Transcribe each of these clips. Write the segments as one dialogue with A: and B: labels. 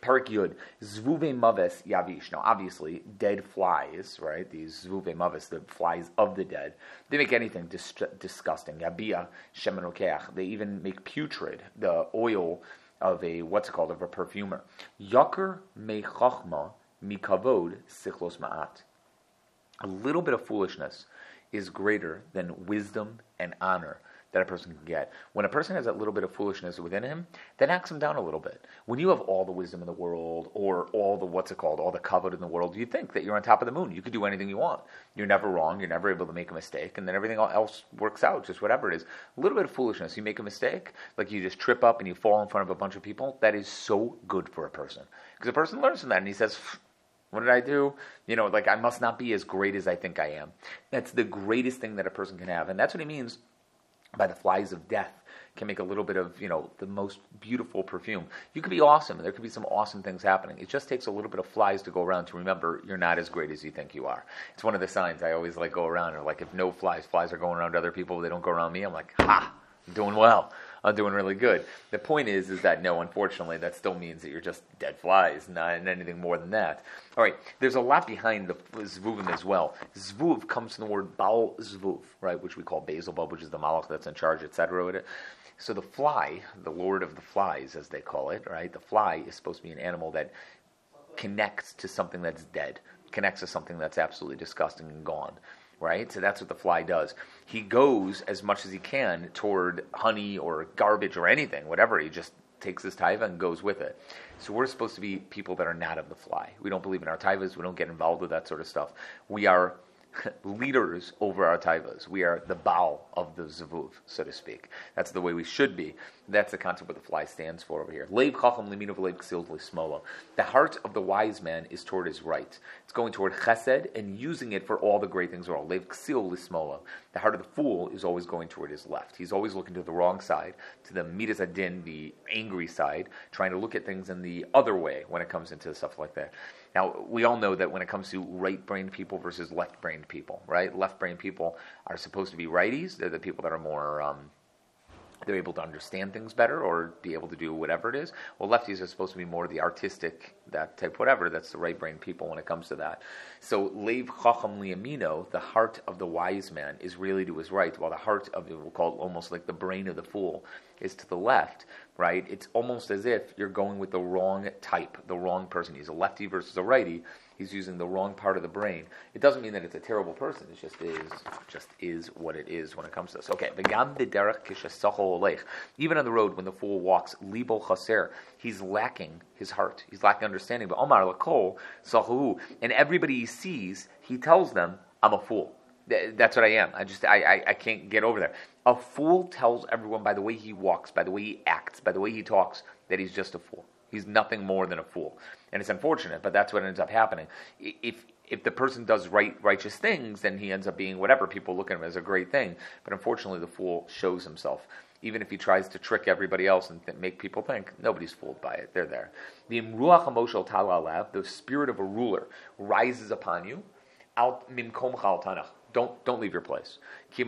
A: Parak Yud, Zvuve Maves Yavish. Now, obviously, dead flies, right? These Zvuve Maves, the flies of the dead, they make anything disgusting. Yabia Shemen Rokeach. They even make putrid, the oil of a, of a perfumer. Yakar Me Chachma Mikavod Sichlos Ma'at. A little bit of foolishness is greater than wisdom and honor that a person can get. When a person has that little bit of foolishness within him, that knocks him down a little bit. When you have all the wisdom in the world, or all the, all the kavod in the world, you think that you're on top of the moon. You could do anything you want. You're never wrong. You're never able to make a mistake. And then everything else works out, just whatever it is. A little bit of foolishness. You make a mistake, like you just trip up and you fall in front of a bunch of people. That is so good for a person. Because a person learns from that and he says, what did I do? I must not be as great as I think I am. That's the greatest thing that a person can have. And that's what he means by the flies of death can make a little bit of, the most beautiful perfume. You could be awesome. There could be some awesome things happening. It just takes a little bit of flies to go around to remember you're not as great as you think you are. It's one of the signs I always go around. Or if no flies are going around other people, they don't go around me. I'm like, ha, I'm doing well. I'm doing really good. The point is that no, unfortunately, that still means that you're just dead flies, not anything more than that. All right, there's a lot behind the zvuvim as well. Zvuv comes from the word baal zvuv, right, which we call Beelzebub, which is the malach that's in charge, etc. with it. So the fly, the lord of the flies, as they call it, right, the fly is supposed to be an animal that connects to something that's dead, connects to something that's absolutely disgusting and gone. Right? So that's what the fly does. He goes as much as he can toward honey or garbage or anything, whatever. He just takes his taiva and goes with it. So we're supposed to be people that are not of the fly. We don't believe in our taivas. We don't get involved with that sort of stuff. We are leaders over our taivas. We are the Baal of the Zavuv, so to speak. That's the way we should be. That's the concept what the fly stands for over here. Leiv chacham limino v'leiv ksil l'smolo. The heart of the wise man is toward his right. It's going toward chesed and using it for all the great things are all. Leiv ksil l'smolo. The heart of the fool is always going toward his left. He's always looking to the wrong side, to the midas adin, the angry side, trying to look at things in the other way when it comes into stuff like that. Now, we all know that when it comes to right-brained people versus left-brained people, right? Left-brained people are supposed to be righties. They're the people that are more, they're able to understand things better or be able to do whatever it is. Well, lefties are supposed to be more the artistic, that type, whatever. That's the right-brained people when it comes to that. So, Leiv Chacham Liamino, the heart of the wise man, is really to his right, while the heart of, we'll call it almost like the brain of the fool, is to the left, right? It's almost as if you're going with the wrong type, the wrong person. He's a lefty versus a righty. He's using the wrong part of the brain. It doesn't mean that it's a terrible person. It just is what it is when it comes to this. Okay, even on the road when the fool walks, libo chaser, he's lacking his heart. He's lacking understanding. But Omar lakol sahu, and everybody he sees, he tells them, "I'm a fool. That's what I am. I can't get over there." A fool tells everyone by the way he walks, by the way he acts, by the way he talks, that he's just a fool. He's nothing more than a fool. And it's unfortunate, but that's what ends up happening. If the person does righteous things, then he ends up being whatever. People look at him as a great thing. But unfortunately, the fool shows himself. Even if he tries to trick everybody else and make people think, nobody's fooled by it. They're there. The Imruach HaMoshel Talalav, the spirit of a ruler, rises upon you. Out mimkom chal tanach. Don't leave your place.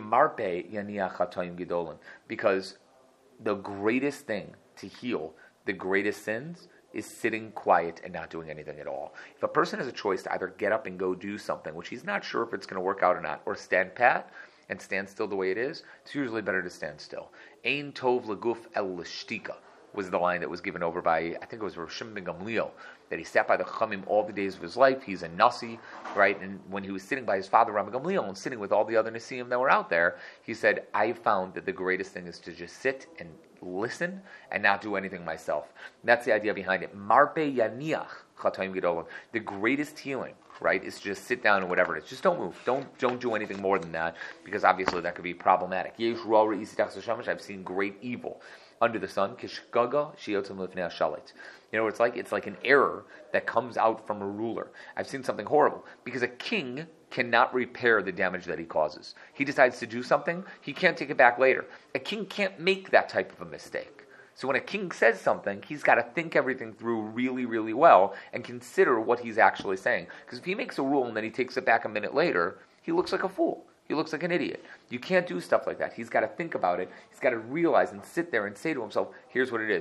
A: Because the greatest thing to heal the greatest sins is sitting quiet and not doing anything at all. If a person has a choice to either get up and go do something, which he's not sure if it's going to work out or not, or stand pat and stand still the way it is, it's usually better to stand still. Ein tov leguf el l'shtika was the line that was given over by, I think it was Rav Shimon ben Gamliel, that he sat by the Chachamim all the days of his life. He's a Nasi, right? And when he was sitting by his father, Rabbi Gamliel, and sitting with all the other Nasiim that were out there, he said, I found that the greatest thing is to just sit and listen and not do anything myself. And that's the idea behind it. Marpe yaniach chatayim gedolim. The greatest healing, right, is to just sit down and whatever it is. Just don't move. Don't do anything more than that, because obviously that could be problematic. I've seen great evil under the sun. Kishgaga shiyotzim lifnei hashalit. You know what it's like? It's like an error that comes out from a ruler. I've seen something horrible, because a king cannot repair the damage that he causes. He decides to do something, he can't take it back later. A king can't make that type of a mistake. So when a king says something, he's got to think everything through really, really well and consider what he's actually saying. Because if he makes a rule and then he takes it back a minute later, he looks like a fool. He looks like an idiot. You can't do stuff like that. He's got to think about it. He's got to realize and sit there and say to himself, here's what it is.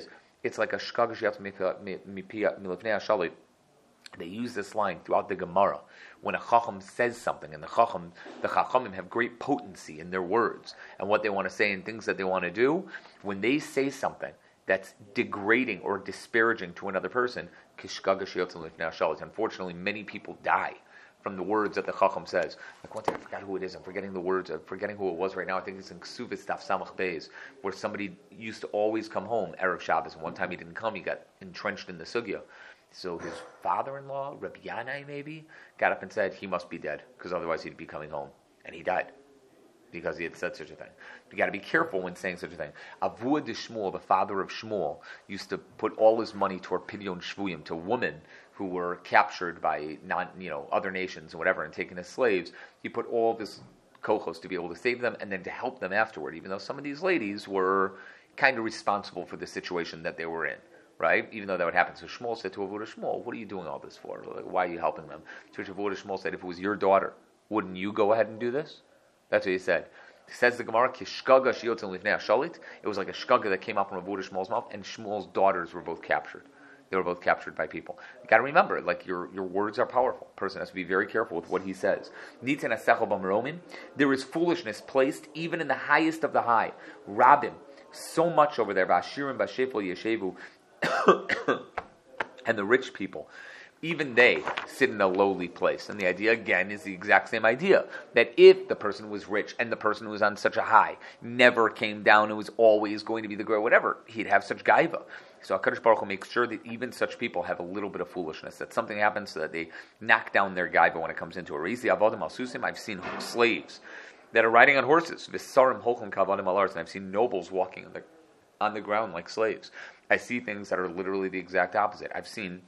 A: It's like a shkag sheyatz mipia milifnei hashalit. They use this line throughout the Gemara. When a Chacham says something, and the Chachamim have great potency in their words, and what they want to say and things that they want to do, when they say something that's degrading or disparaging to another person, unfortunately, many people die from the words that the Chacham says. Like one time, I forgot who it is. I'm forgetting the words. I'm forgetting who it was right now. I think it's in Ksuvit Daf Samach Beis, where somebody used to always come home Erev Shabbos, and one time he didn't come. He got entrenched in the sugya. So his father-in-law, Rabbi Yanai maybe, got up and said he must be dead, because otherwise he'd be coming home. And he died, because he had said such a thing. You got to be careful when saying such a thing. Avua de Shmuel, the father of Shmuel, used to put all his money toward Pidyon Shvuyim, to women who were captured by other nations and whatever, and taken as slaves. He put all of his kochos to be able to save them, and then to help them afterward, even though some of these ladies were kind of responsible for the situation that they were in. Right? Even though that would happen. So Shmuel said to Avuda Shmuel, what are you doing all this for? Like, why are you helping them? To which Avuda Shmuel said, if it was your daughter, wouldn't you go ahead and do this? That's what he said. Says the Gemara, Kishkaga shiyotzin lifnei hashalit. It was like a shkaga that came out from Avuda Shmuel's mouth, and Shmuel's daughters were both captured. They were both captured by people. You got to remember, like your words are powerful. A person has to be very careful with what he says. There is foolishness placed even in the highest of the high. Rabim, so much over there. Vashirim vashefel yeshevu. And the rich people, even they sit in a lowly place. And the idea, again, is the exact same idea. That if the person was rich and the person who was on such a high never came down and was always going to be the great whatever, he'd have such gaiva. So HaKadosh Baruch Hu makes sure that even such people have a little bit of foolishness, that something happens so that they knock down their gaiva when it comes into it. I've seen slaves that are riding on horses. And I've seen nobles walking on the ground like slaves. I see things that are literally the exact opposite. I've seen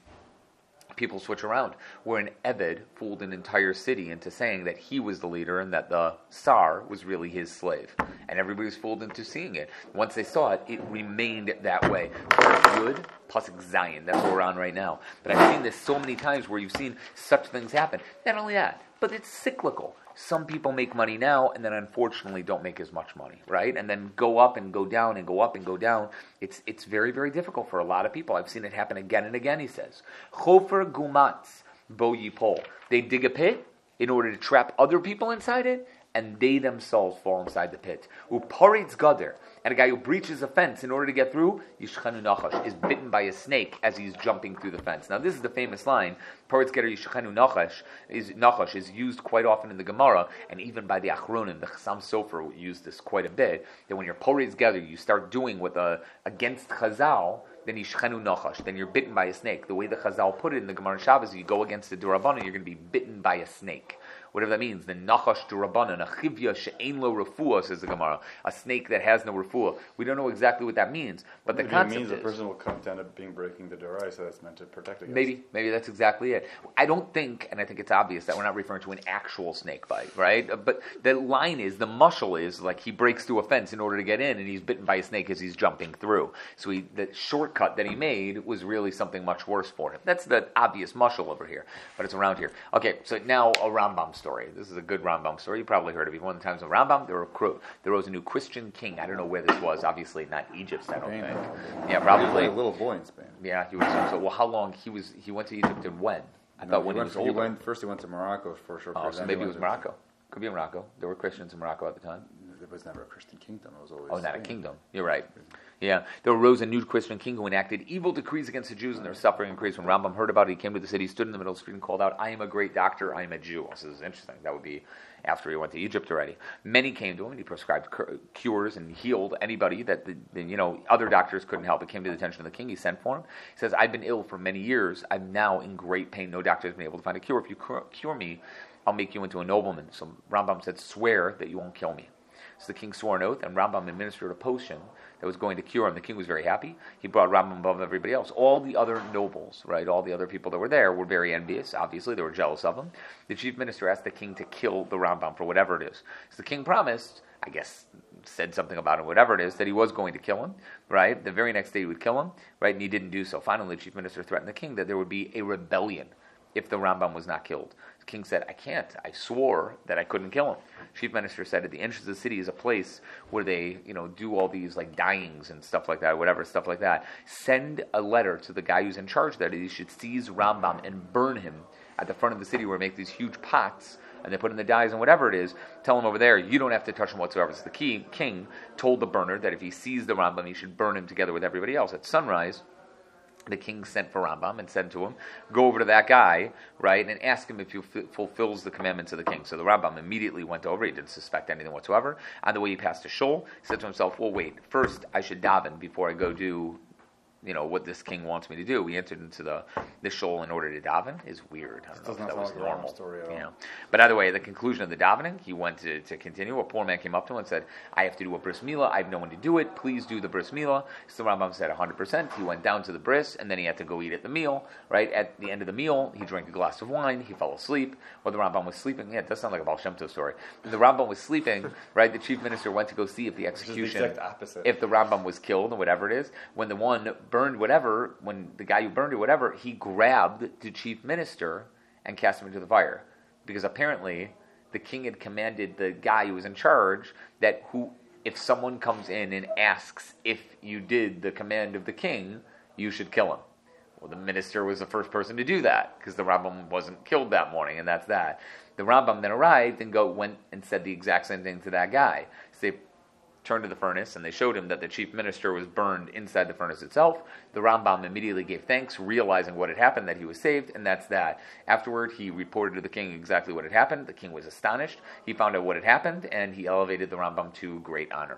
A: people switch around, where an Ebed fooled an entire city into saying that he was the leader and that the Tsar was really his slave. And everybody was fooled into seeing it. Once they saw it, it remained that way. Good, Pasuk Zion, that's what we're on right now. But I've seen this so many times where you've seen such things happen. Not only that, but it's cyclical. Some people make money now and then unfortunately don't make as much money, right? And then go up and go down and go up and go down. It's very, very difficult for a lot of people. I've seen it happen again and again, he says. Chofer gumatz bo yipol. They dig a pit in order to trap other people inside it, and they themselves fall inside the pit. Uparitz gader, and a guy who breaches a fence in order to get through, Yishchanu Nachash, is bitten by a snake as he's jumping through the fence. Now this is the famous line, Paritz gader Yishchanu Nachash is used quite often in the Gemara, and even by the Achronim, the Chassam Sofer used this quite a bit, that when you're Paritz gader, you start doing with against Chazal, then Yishchanu Nachash, then you're bitten by a snake. The way the Chazal put it in the Gemara Shabbos, you go against the Durabbanan, you're going to be bitten by a snake. Whatever that means, the Nachash Durabanan, a chivya she'ein lo refuah, says the Gemara, a snake that has no refuah. We don't know exactly what that means, but the concept
B: means a person will come down to breaking the Dorai, so that's meant to protect against.
A: Maybe that's exactly it. I don't think, and I think it's obvious that we're not referring to an actual snake bite, right? But the line is, the mushal is like he breaks through a fence in order to get in, and he's bitten by a snake as he's jumping through. So the shortcut that he made was really something much worse for him. That's the obvious mushal over here, but it's around here. Okay, so now a Rambam story. This is a good Rambam story. You probably heard of it. One of the times of Rambam, there rose a new Christian king. I don't know where this was. Obviously, not Egypt. I don't think. Yeah, probably.
B: He was like a little boy in Spain.
A: Yeah, he was. So, well, how long he went to Egypt and when? I thought when he was older.
B: First, he went to Morocco for a short period.
A: So maybe it was Morocco. Could be Morocco. There were Christians in Morocco at the time.
B: It was never a Christian kingdom. It was always
A: not a kingdom. You're right. Yeah, there arose a new Christian king who enacted evil decrees against the Jews, and their suffering increased. When Rambam heard about it, he came to the city, stood in the middle of the street, and called out, "I am a great doctor. I am a Jew." This is interesting. That would be after he went to Egypt already. Many came to him, and he prescribed cures and healed anybody that other doctors couldn't help. It came to the attention of the king. He sent for him. He says, "I've been ill for many years. I'm now in great pain. No doctor has been able to find a cure. If you cure me, I'll make you into a nobleman." So Rambam said, "Swear that you won't kill me." So the king swore an oath, and Rambam administered a potion that was going to cure him. The king was very happy. He brought Rambam above everybody else. All the other nobles, right, all the other people that were there were very envious. Obviously, they were jealous of him. The chief minister asked the king to kill the Rambam for whatever it is. So the king promised, I guess, said something about it, whatever it is, that he was going to kill him, right? The very next day he would kill him, right? And he didn't do so. Finally, the chief minister threatened the king that there would be a rebellion if the Rambam was not killed. The king said, I can't. I swore that I couldn't kill him. Chief minister said, at the entrance of the city is a place where they, do all these like dyings and stuff like that, whatever, stuff like that. Send a letter to the guy who's in charge there that he should seize Rambam and burn him at the front of the city where they make these huge pots and they put in the dyes and whatever it is. Tell him over there, you don't have to touch him whatsoever. So the king told the burner that if he sees the Rambam, he should burn him together with everybody else. At sunrise, the king sent for Rambam and said to him, go over to that guy, right, and ask him if he fulfills the commandments of the king. So the Rambam immediately went over. He didn't suspect anything whatsoever. On the way he passed a shul, he said to himself, well, wait, first I should daven before I go do what this king wants me to do. We entered into the shul in order to daven. Is weird. I don't know if that was normal.
B: Story at all.
A: But either way, at the conclusion of the davening, he went to continue. A poor man came up to him and said, I have to do a bris milah. I have no one to do it. Please do the bris milah. So the Rambam said 100%. He went down to the bris, and then he had to go eat at the meal. Right at the end of the meal, he drank a glass of wine. He fell asleep. While the Rambam was sleeping, it does sound like a Baal Shem Tov story. When the Rambam was sleeping, right, the chief minister went to go see if the execution,
B: the exact opposite.
A: If the Rambam was killed or whatever it is. When the one burned whatever, when the guy who burned it, whatever, he grabbed the chief minister and cast him into the fire. Because apparently the king had commanded the guy who was in charge that if someone comes in and asks if you did the command of the king, you should kill him. Well, the minister was the first person to do that because the Rambam wasn't killed that morning, and that's that. The Rambam then arrived and went and said the exact same thing to that guy. So they turned to the furnace, and they showed him that the chief minister was burned inside the furnace itself. The Rambam immediately gave thanks, realizing what had happened, that he was saved, and that's that. Afterward, he reported to the king exactly what had happened. The king was astonished. He found out what had happened, and he elevated the Rambam to great honor.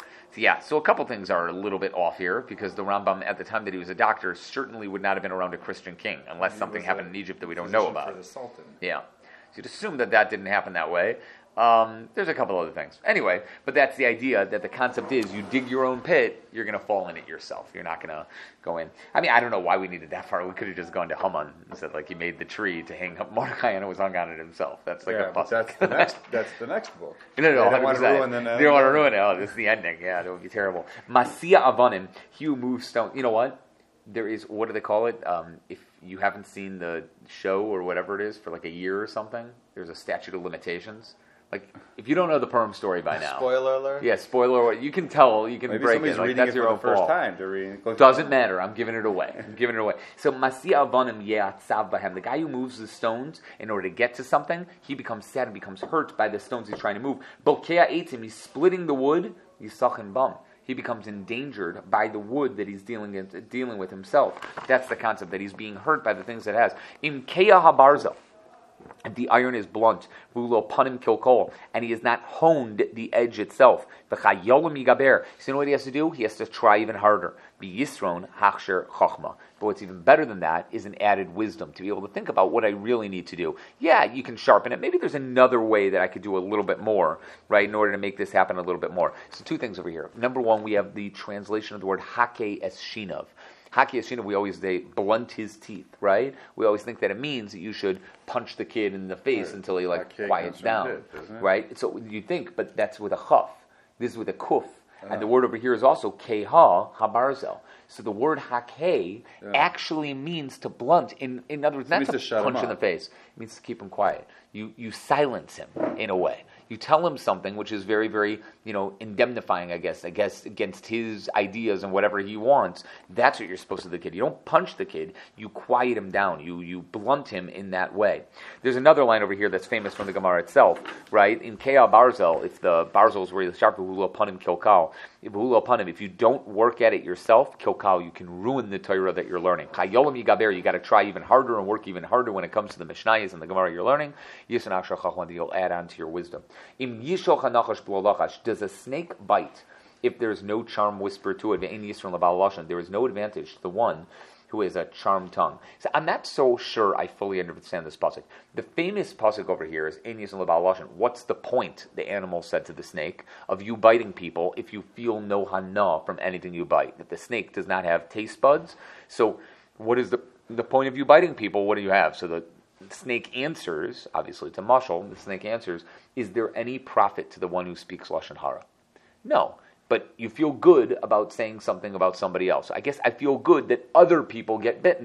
A: So a couple things are a little bit off here, because the Rambam, at the time that he was a doctor, certainly would not have been around a Christian king, unless something happened in Egypt that we don't know about.
B: For the Sultan.
A: Yeah. So you'd assume that didn't happen that way. There's a couple other things. Anyway, but that's the idea, that the concept is you dig your own pit, you're going to fall in it yourself. You're not going to go in. I mean, I don't know why we needed that far. We could have just gone to Haman and said, he made the tree to hang up Mordecai and it was hung on it himself. That's a
B: but that's the next book.
A: No,
B: they don't want to ruin the
A: They don't want to ruin it. Oh, this is the ending. Yeah, that would be terrible. Masia Avanim, he who moves stone. You know what? There is, what do they call it? If you haven't seen the show or whatever it is for a year or something, there's a statute of limitations. If you don't know the Purim story by now.
B: Spoiler alert?
A: Yeah, spoiler alert. You can tell, you can
B: Maybe
A: break
B: somebody's
A: it.
B: reading
A: That's
B: it
A: your
B: for
A: own
B: the first
A: fault.
B: time. To read.
A: Doesn't matter. I'm giving it away. So, Masia Avanim Ye'atzav Bahem. The guy who moves the stones in order to get to something, he becomes sad and becomes hurt by the stones he's trying to move. Bokea Eitzim, he's splitting the wood, Yisachin Bam. He becomes endangered by the wood that he's dealing with himself. That's the concept, that he's being hurt by the things it has. In Kea Habarza, the iron is blunt, vulo panim kilkol, and he has not honed the edge itself. V'chayolim yigaber. So you know what he has to do? He has to try even harder. B'yisron hachsher chochma. But what's even better than that is an added wisdom, to be able to think about what I really need to do. Yeah, you can sharpen it. Maybe there's another way that I could do a little bit more, right, in order to make this happen a little bit more. So two things over here. Number one, we have the translation of the word hake es shinav. Haki Ashina, we always say blunt his teeth, right? We always think that it means that you should punch the kid in the face until he quiets down, right? So you think, but that's with a chaf. This is with a kuf. And the word over here is also keha habarzel. So the word hake actually means to blunt. In other words, not to punch in the face. It means to keep him quiet. You silence him in a way. You tell him something which is very, very, indemnifying, I guess, against his ideas and whatever he wants. That's what you're supposed to do to the kid. You don't punch the kid. You quiet him down. You blunt him in that way. There's another line over here that's famous from the Gemara itself, right? In Kea Barzel, it's the Barzel is where you sharp Hulu Panim Kilkal. If you don't work at it yourself, Kilkal, you can ruin the Torah that you're learning. Chayolim Yigaber, you got to try even harder and work even harder when it comes to the Mishnayos and the Gemara you're learning. Yisan Akshar Chachman, you'll add on to your wisdom. Im Yishoch HaNachash B'Lo, does a snake bite if there's no charm whisper to it? Ve'en Yisron L'Ba'al Lashon, there is no advantage to the one who has a charmed tongue. So I'm not so sure I fully understand this pasuk. The famous pasuk over here is Ein Yisron L'Ba'al Lashon. What's the point, the animal said to the snake, of you biting people if you feel no hana from anything you bite? That the snake does not have taste buds. So what is the point of you biting people? What do you have? So the snake answers, obviously to mashal, the snake answers, is there any profit to the one who speaks Lashon Hara? No. But you feel good about saying something about somebody else. I guess I feel good that other people get bitten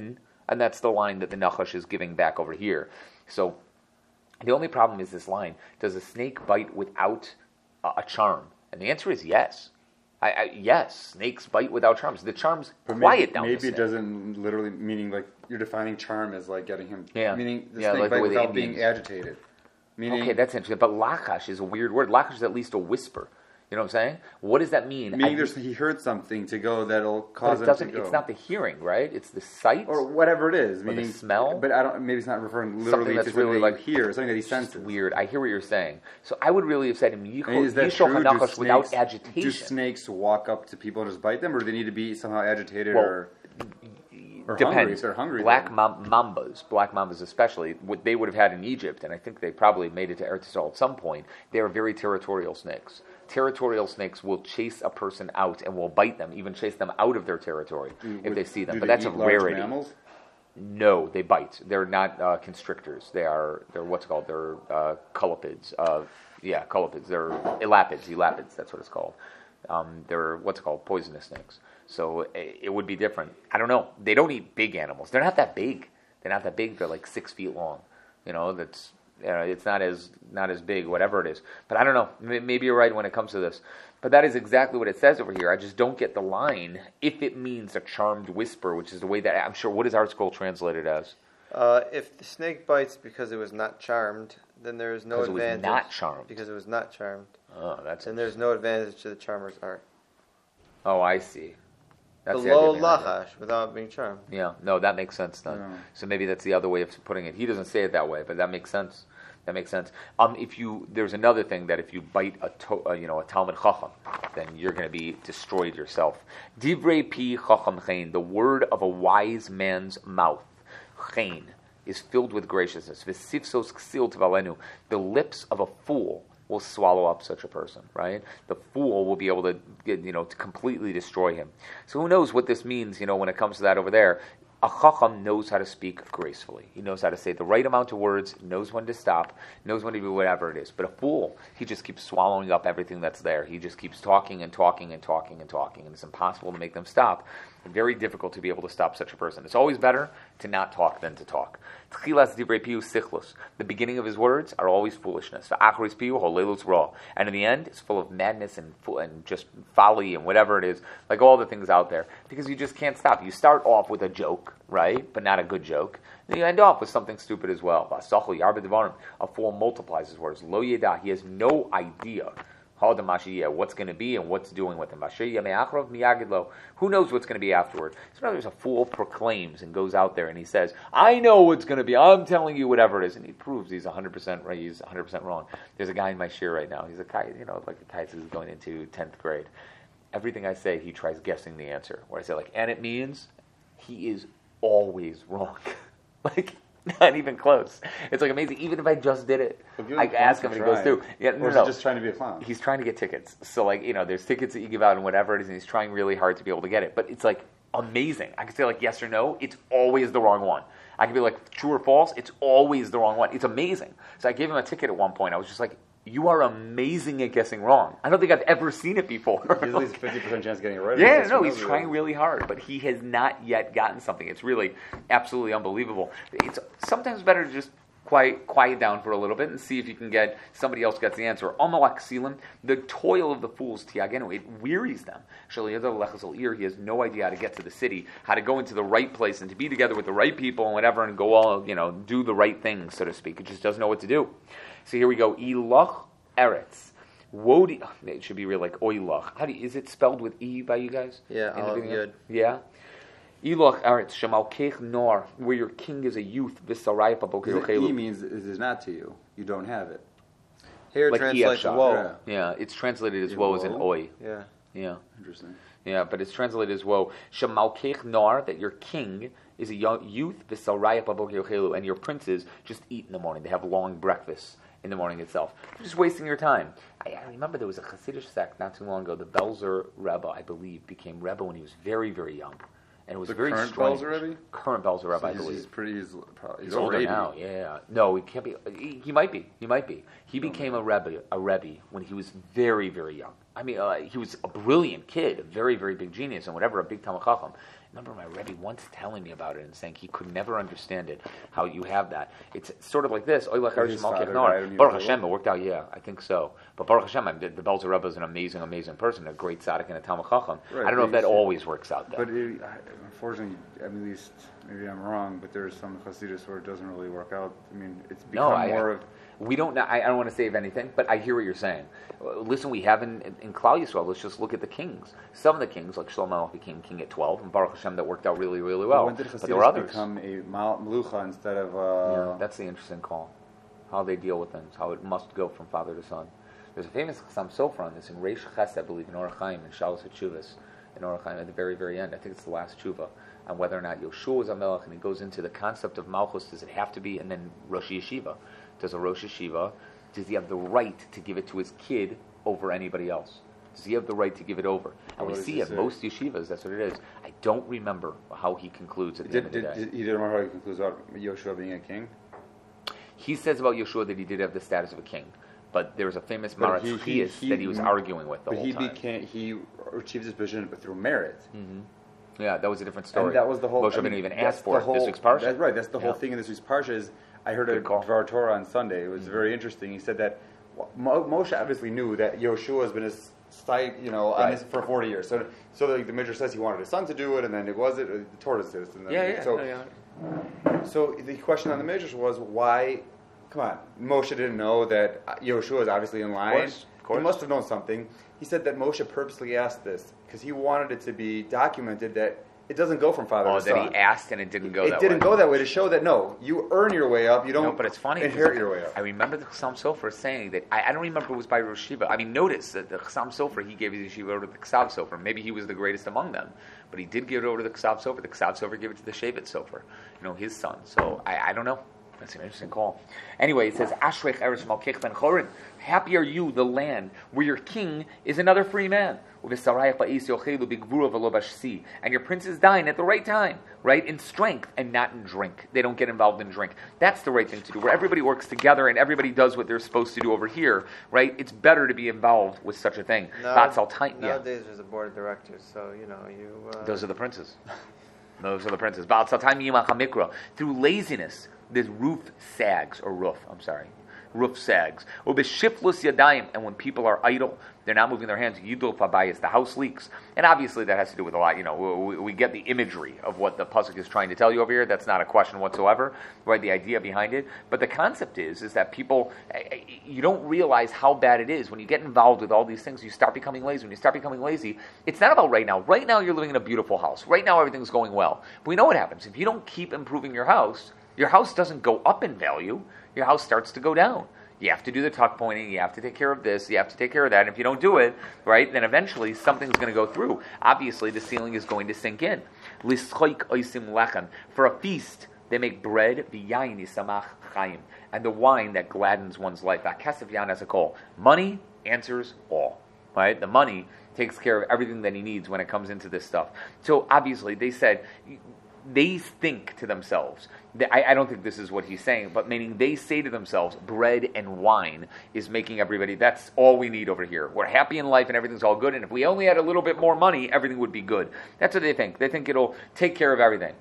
A: And that's the line that the Nachash is giving back over here. So the only problem is this line: does a snake bite without a charm? And the answer is yes. Yes, snakes bite without charms. The charms quiet down the
B: Maybe
A: snake.
B: it doesn't literally, meaning like you're defining charm as like getting him, meaning the snake
A: like
B: bite
A: the way the
B: without being
A: Indians-
B: agitated. Meaning,
A: Okay, that's interesting. But lachash is a weird word. Lachash is at least a whisper. You know what I'm saying? What does that mean?
B: meaning he heard something to go that'll cause
A: but it
B: him to
A: doesn't.
B: go.
A: It's not the hearing, right? It's the sight.
B: Or whatever it is.
A: Or the
B: Meaning
A: smell?
B: But I don't. Maybe it's not referring literally
A: Something
B: to
A: that's
B: something
A: really
B: that
A: like
B: you hear, something that he
A: It's just
B: senses.
A: weird. I hear what you're saying. So I would really have said him
B: I mean, is that
A: Yishol
B: true?
A: Hanachash without
B: Do
A: agitation.
B: snakes walk up to people and just bite them, or do they need to be somehow agitated
A: Well,
B: or
A: Depends.
B: hungry? If they're hungry,
A: Black
B: then.
A: black mambas especially, what they would have had in Egypt, and I think they probably made it to Eretz Yisrael at some point. They are very territorial snakes. Territorial snakes will chase a person out and will bite them, even chase them out of their territory if they see them.
B: Do
A: But
B: they
A: that's a
B: eat large
A: rarity.
B: Mammals?
A: No, they bite. They're not constrictors. They're what's it called? They're culipids. Culipids. They're elapids. That's what it's called. They're what's it called? Poisonous snakes. So it would be different. I don't know. They don't eat big animals. They're not that big. They're like 6 feet long. That's it's not as big, whatever it is. But I don't know. Maybe you're right when it comes to this. But that is exactly what it says over here. I just don't get the line if it means a charmed whisper, which is the way that I'm sure. What is Art Scroll translated as?
C: If the snake bites because it was not charmed, then there is no
A: Because it was
C: advantage.
A: not charmed.
C: Because it was not charmed.
A: Oh, that's.
C: And there's no advantage to the charmer's art.
A: Oh, I see. That's the
C: Below
A: idea behind it.
C: lachash, without being charmed.
A: Yeah, no, that makes sense then.
B: Yeah.
A: So maybe that's the other way of putting it. He doesn't say it that way, but that makes sense. There's another thing that if you bite a Talmud Chacham, then you're going to be destroyed yourself. Divrei pi Chacham Chain, the word of a wise man's mouth, Chain, is filled with graciousness. V'sifsos ksil tvalenu, the lips of a fool will swallow up such a person, right? The fool will be able to to completely destroy him. So who knows what this means, when it comes to that over there. A chacham knows how to speak gracefully. He knows how to say the right amount of words, knows when to stop, knows when to do whatever it is. But a fool, he just keeps swallowing up everything that's there. He just keeps talking and talking and talking and talking, and it's impossible to make them stop. Very difficult to be able to stop such a person. It's always better to not talk than to talk. Tchilas divrei piu sichlus. The beginning of his words are always foolishness. V'achris piu holelus ra. And in the end, it's full of madness and just folly and whatever it is, like all the things out there. Because you just can't stop. You start off with a joke, right? But not a good joke. Then you end off with something stupid as well. V'asachol yarba devarim. A fool multiplies his words. Lo yeda. He has no idea what's going to be and what's doing with him. Who knows what's going to be afterward? Sometimes a fool proclaims and goes out there and he says, I know what's going to be. I'm telling you whatever it is. And he proves he's 100% right. He's 100% wrong. There's a guy in my shir right now. He's a guy, like a guy who's going into 10th grade. Everything I say, he tries guessing the answer. Where I say, and it means, he is always wrong. Not even close. It's amazing. Even if I just did it, I ask him and he goes through. Yeah,
B: or is he just trying to be a clown?
A: He's trying to get tickets. So there's tickets that you give out and whatever it is, and he's trying really hard to be able to get it. But it's amazing. I can say yes or no. It's always the wrong one. I can be true or false. It's always the wrong one. It's amazing. So I gave him a ticket at one point. I was just you are amazing at guessing wrong. I don't think I've ever seen it before.
B: He's at least 50% chance of getting it right.
A: Yeah, no, he's trying really hard, but he has not yet gotten something. It's really absolutely unbelievable. It's sometimes better to just quiet down for a little bit and see if you can get somebody else gets the answer. Amalak Silim, the toil of the fools, Tiagenu, it wearies them. He has no idea how to get to the city, how to go into the right place and to be together with the right people and whatever and go all, do the right things, so to speak. It just doesn't know what to do. So here we go. Ilach Eretz. Wodi. It should be real Oilach. Is it spelled with E by you guys?
C: Yeah, Aleph Yud.
A: Yeah. Ilach Eretz Shemalkech Nor, where your king is a youth. Visarayah Pabokeh
B: E means it is not to you. You don't have it.
C: Here it translates woe.
A: Yeah, it's translated as woe as in oi.
C: Yeah.
B: Interesting.
A: Yeah, but it's translated as woe. Shemalkech Nor, that your king is a young youth. Visarayah Pabokeh and your princes just eat in the morning. They have long breakfasts in the morning itself. You're just wasting your time. I remember there was a Hasidic sect not too long ago. The Belzer Rebbe, I believe, became Rebbe when he was very, very young. And it was very
B: current
A: strange.
B: Belzer Rebbe?
A: Current Belzer Rebbe, I believe.
B: He's
A: older
B: 80.
A: now, yeah. No, he can't be. He might be. He became a Rebbe when he was very, very young. I mean, he was a brilliant kid, a very, very big genius, and whatever, a big Talmid Chacham. remember my Rebbe once telling me about it and saying he could never understand it, how you have that. It's sort of like this. Baruch Hashem, it worked out, yeah, I think so. But Baruch Hashem, the Belzer Rebbe is an amazing, amazing person, a great tzaddik and a Talmid Chacham. Right, I don't know if that always works out, though.
B: But unfortunately, at least, maybe I'm wrong, but there's some Hasidus where it doesn't really work out. I mean, it's become more of...
A: We don't. I don't want to save anything, but I hear what you're saying. Listen, we have in Klal Yisrael. Let's just look at the kings. Some of the kings, like Shlomo Melech, became king at 12, and Baruch Hashem, that worked out really, really well.
B: When did
A: but there were others.
B: Become a melucha instead of?
A: Yeah, that's the interesting call. How they deal with things. How it must go from father to son. There's a famous Chassam Sofer on this in Reish Ches, I believe, in Orach Chaim, in Shalos HaTshuvas, in Orach Chaim at the very, very end. I think it's the last tshuva on whether or not Yoshua is a melech, and he goes into the concept of Malchus. Does it have to be? And then Rosh Yeshiva. Does a Rosh Yeshiva? Does he have the right to give it to his kid over anybody else? Does he have the right to give it over? And we see at most yeshivas, that's what it is. I don't remember how he concludes at the end of the day.
B: He didn't remember how he concludes about Yoshua being a king?
A: He says about Yoshua that he did have the status of a king. But there's a famous Maratz Chias that he was arguing with the whole time.
B: He achieved his position, but through merit.
A: Mm-hmm. Yeah, that was a different story.
B: And that was the whole...
A: Moshe didn't even ask for it this week's Parsha.
B: That's right, that's the whole thing in this week's Parsha is... I heard a Dvar Torah on Sunday. It was very interesting. He said that Moshe obviously knew that Yoshua has been his sight, on this for 40 years. So the Midrash says he wanted his son to do it, and then it wasn't. The Torah says. So the question on the Midrash was why? Come on, Moshe didn't know that Yoshua is obviously in line.
A: Of course.
B: He must have known something. He said that Moshe purposely asked this because he wanted it to be documented that. It doesn't go from father to son.
A: That he asked and it didn't go that way.
B: It didn't go that way to show that, no, you earn your way up, you don't
A: but it's funny
B: inherit your way up.
A: I remember the Chassam Sofer saying that, I don't remember it was by Rosh Yeshiva. I mean, notice that the Chassam Sofer, he gave his yeshiva over to the Ksav Sofer. Maybe he was the greatest among them, but he did give it over to the Ksav Sofer. The Ksav Sofer gave it to the Shevet Sofer, his son. So, I don't know. That's an interesting call. Anyway, it says, Ashrech Eretz Malkech Ben Chorin. Happy are you, the land, where your king is another free man. And your princes dine at the right time, right? In strength and not in drink. They don't get involved in drink. That's the right thing to do, where everybody works together and everybody does what they're supposed to do over here, right? It's better to be involved with such a thing.
C: Nowadays there's a board of directors, so,
A: Those are the princes. Those are the princes. Through laziness, this roof sags. And when people are idle, they're not moving their hands. Yidul fabayis, the house leaks. And obviously that has to do with a lot, we get the imagery of what the pasuk is trying to tell you over here. That's not a question whatsoever, right? The idea behind it. But the concept is that people, you don't realize how bad it is. When you get involved with all these things, you start becoming lazy. When you start becoming lazy, it's not about right now. Right now you're living in a beautiful house. Right now everything's going well. But we know what happens. If you don't keep improving your house doesn't go up in value. Your house starts to go down. You have to do the tuck pointing, you have to take care of this, you have to take care of that. And if you don't do it, right, then eventually something's going to go through. Obviously, the ceiling is going to sink in. For a feast, they make bread, and the wine that gladdens one's life. Money answers all. Right? The money takes care of everything that he needs when it comes into this stuff. So obviously, they said... They think to themselves, I don't think this is what he's saying, but meaning they say to themselves, bread and wine is making everybody, that's all we need over here. We're happy in life and everything's all good, and if we only had a little bit more money, everything would be good. That's what they think. They think it'll take care of everything.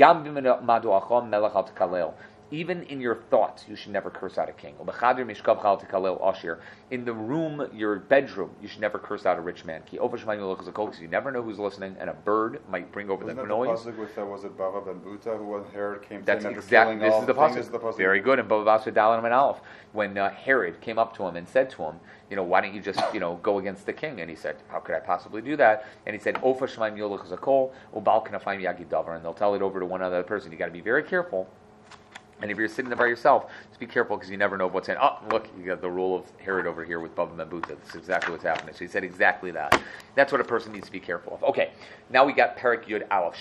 A: Even in your thoughts, you should never curse out a king. In the room, your bedroom, you should never curse out a rich man. Because you never know who's listening, and a bird might bring over the noise.
B: Was it Bava Ben Buta who Herod came to
A: That's exactly. This is the pasuk. Very good. And Bava Basra Dalan and Aleph, when Herod came up to him and said to him, why don't you just go against the king? And he said, how could I possibly do that? And he said, Ofa Shemaim Yolach Zakol, Ubal Kanafayim Yagi Davar, and they'll tell it over to one other person. You got to be very careful. And if you're sitting there by yourself, just be careful because you never know what's in. Oh, look, you got the rule of Herod over here with Bava Mebuta. That's exactly what's happening. So he said exactly that. That's what a person needs to be careful of. Okay, now we got Perek Yud Aleph.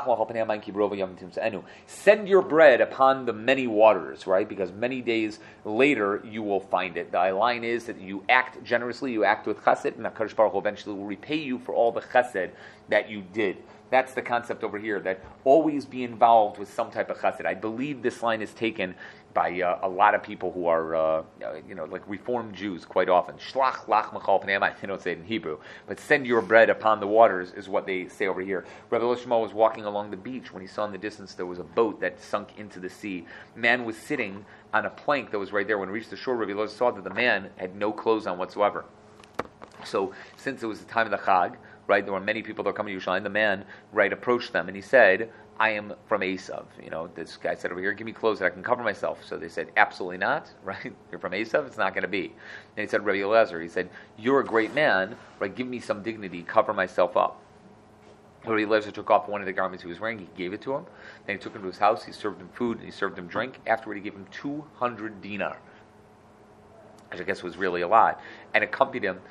A: Send your bread upon the many waters, right? Because many days later you will find it. The line is that you act generously, you act with chesed, and HaKadosh Baruch Hu eventually will repay you for all the chesed that you did. That's the concept over here, that always be involved with some type of chesed. I believe this line is taken by a lot of people who are, like Reformed Jews quite often. Shlach lach machal pnei, they don't say it in Hebrew, but send your bread upon the waters is what they say over here. Rabbi Shmuel was walking along the beach when he saw in the distance there was a boat that sunk into the sea. Man was sitting on a plank that was right there. When he reached the shore, Rabbi saw that the man had no clothes on whatsoever. So since it was the time of the Chag, right, there were many people that were coming to Yerushalayim, the man, right, approached them and he said, I am from Esav. This guy said over here, give me clothes that I can cover myself. So they said, absolutely not, right? You're from Esav, it's not going to be. And he said, Rabbi Eliezer, he said, you're a great man, right? Give me some dignity, cover myself up. Rabbi Eliezer took off one of the garments he was wearing, he gave it to him. Then he took him to his house, he served him food, and he served him drink. Afterward, he gave him 200 dinar, which I guess was really a lot, and accompanied him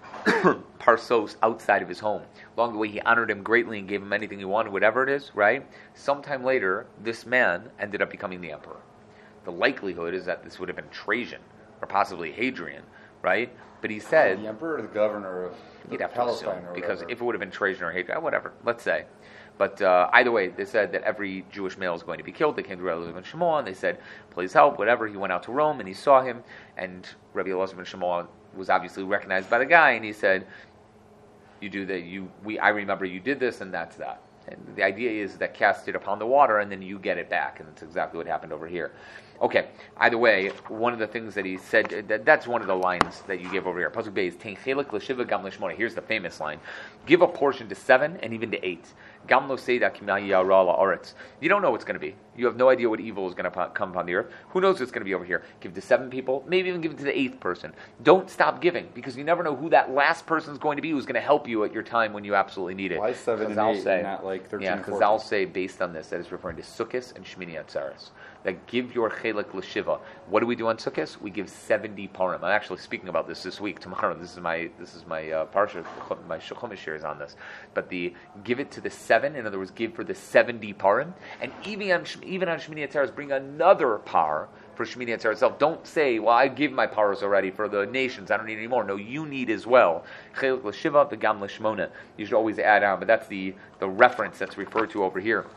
A: parsos outside of his home. Along the way, he honored him greatly and gave him anything he wanted, whatever it is, right? Sometime later, this man ended up becoming the emperor. The likelihood is that this would have been Trajan, or possibly Hadrian, right? But he said...
B: The emperor or the governor of Palestine, or
A: because if it would have been Trajan or Hadrian, whatever, let's say. But either way, they said that every Jewish male is going to be killed. They came to Rabbi Eliezer ben Shimon, and they said, please help, whatever. He went out to Rome, and he saw him, and Rabbi Eliezer ben Shimon was obviously recognized by the guy, and he said, "You do that. I remember you did this, and that's that." And the idea is that cast it upon the water, and then you get it back, and that's exactly what happened over here. Okay. Either way, one of the things that he said, that's one of the lines that you gave over here. Pasuk Beis, Tein chelek l'shiva gam l'shmona. Here's the famous line: give a portion to 7 and even to 8. Gam lo seida kim yara la'aretz. You don't know what's going to be. You have no idea what evil is going to come upon the earth. Who knows what's going to be over here? Give to 7 people, maybe even give it to the 8th person. Don't stop giving, because you never know who that last person is going to be who's going to help you at your time when you absolutely need it.
B: Why 7 and 8 and not like 13 and 14?
A: Because I'll say, based on this, that is referring to Sukkos and Shmini Atzeres. That give your chelek l'shiva. What do we do on Sukkos? We give 70 parim. I'm actually speaking about this week. Tomorrow, this is my parsha. My Chumash is on this. But give it to the 7. In other words, give for the 70 parim. And even on Shmini Atzeres, bring another par for Shmini Atzeres itself. Don't say, well, I give my paros already for the nations. I don't need any more. No, you need as well. Chelek l'shiva v'gam l'shmona. You should always add on. But that's the reference that's referred to over here.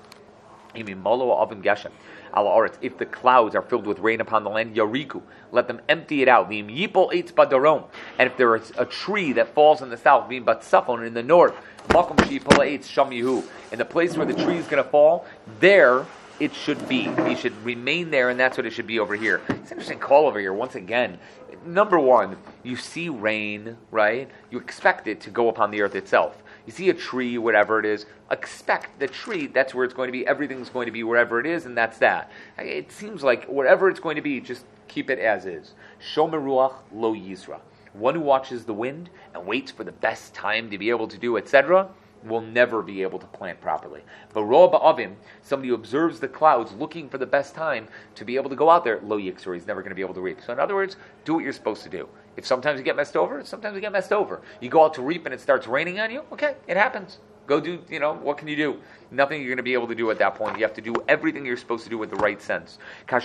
A: If the clouds are filled with rain upon the land, yariku, let them empty it out. And if there is a tree that falls in the south, being batsafon in the north, in the place where the tree is going to fall, there it should be. He should remain there, and that's what it should be over here. It's an interesting call over here. Once again, number one, you see rain, right? You expect it to go upon the earth itself. You see a tree, whatever it is, expect the tree, that's where it's going to be. Everything's going to be wherever it is, and that's that. It seems like whatever it's going to be, just keep it as is. Shomer ruach lo yisra. One who watches the wind and waits for the best time to be able to do, etc., will never be able to plant properly. But roa ba'avim, somebody who observes the clouds looking for the best time to be able to go out there, lo yiksur, he's never going to be able to reap. So in other words, do what you're supposed to do. If sometimes you get messed over, sometimes you get messed over. You go out to reap and it starts raining on you, okay, it happens. Go do, what can you do? Nothing you're going to be able to do at that point. You have to do everything you're supposed to do with the right sense.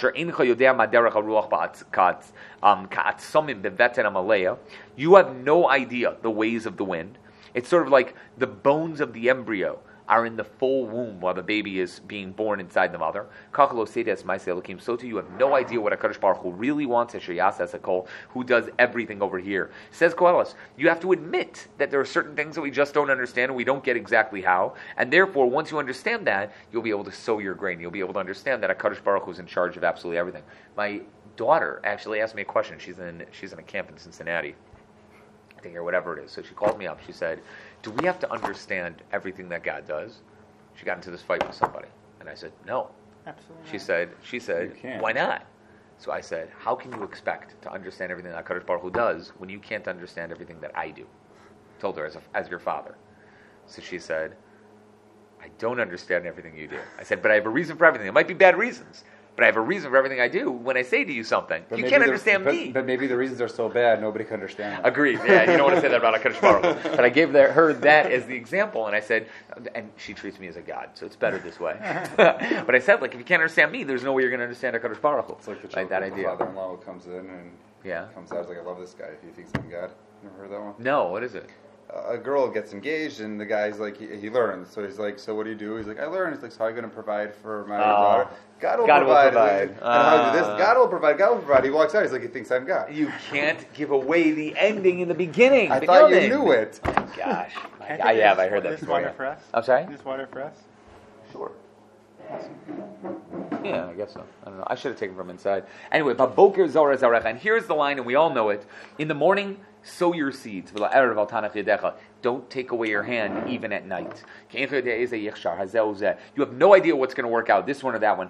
A: You have no idea the ways of the wind. It's sort of like the bones of the embryo are in the full womb while the baby is being born inside the mother. So too, you have no idea what HaKadosh Baruch Hu really wants, who does everything over here. Says Koheles, you have to admit that there are certain things that we just don't understand and we don't get exactly how. And therefore, once you understand that, you'll be able to sow your grain. You'll be able to understand that HaKadosh Baruch Hu is in charge of absolutely everything. My daughter actually asked me a question. She's in a camp in Cincinnati, I think, or whatever it is. So she called me up. She said, do we have to understand everything that God does? She got into this fight with somebody. And I said, no.
B: Absolutely.
A: She said, why not? So I said, how can you expect to understand everything that HaKadosh Baruch Hu does when you can't understand everything that I do? I told her, as your father. So she said, I don't understand everything you do. I said, but I have a reason for everything. It might be bad reasons, but I have a reason for everything I do when I say to you something. But you can't understand me.
B: But maybe the reasons are so bad, nobody can understand them.
A: Agreed. Yeah, you don't want to say that about HaKadosh Baruch Hu. But I gave her that as the example, and I said, and she treats me as a god, so it's better this way. But I said, if you can't understand me, there's no way you're going to understand HaKadosh Baruch Hu.
B: It's like the joke that idea. Father-in-law who comes in and
A: comes
B: out like, I love this guy if he thinks I'm God. You ever heard that one?
A: No, what is it?
B: a girl gets engaged, and the guy's like, he learns. So he's like, so what do you do? He's like, I learn. He's like, so how are you going to provide for my daughter? God will provide. Like, and how do you do this? God will provide. God will provide. He walks out. He's like, he thinks I'm God.
A: You can't give away the ending in the beginning.
B: I thought you knew it.
A: Oh my gosh. I heard that before.
D: Water for us?
A: I'm sorry?
D: This water for us?
A: Sure. Yeah, I guess so. I don't know. I should have taken from inside. Anyway, Baboker Zora Zarecha. And here's the line, and we all know it. In the morning, sow your seeds. Don't take away your hand even at night. You have no idea what's going to work out, this one or that one.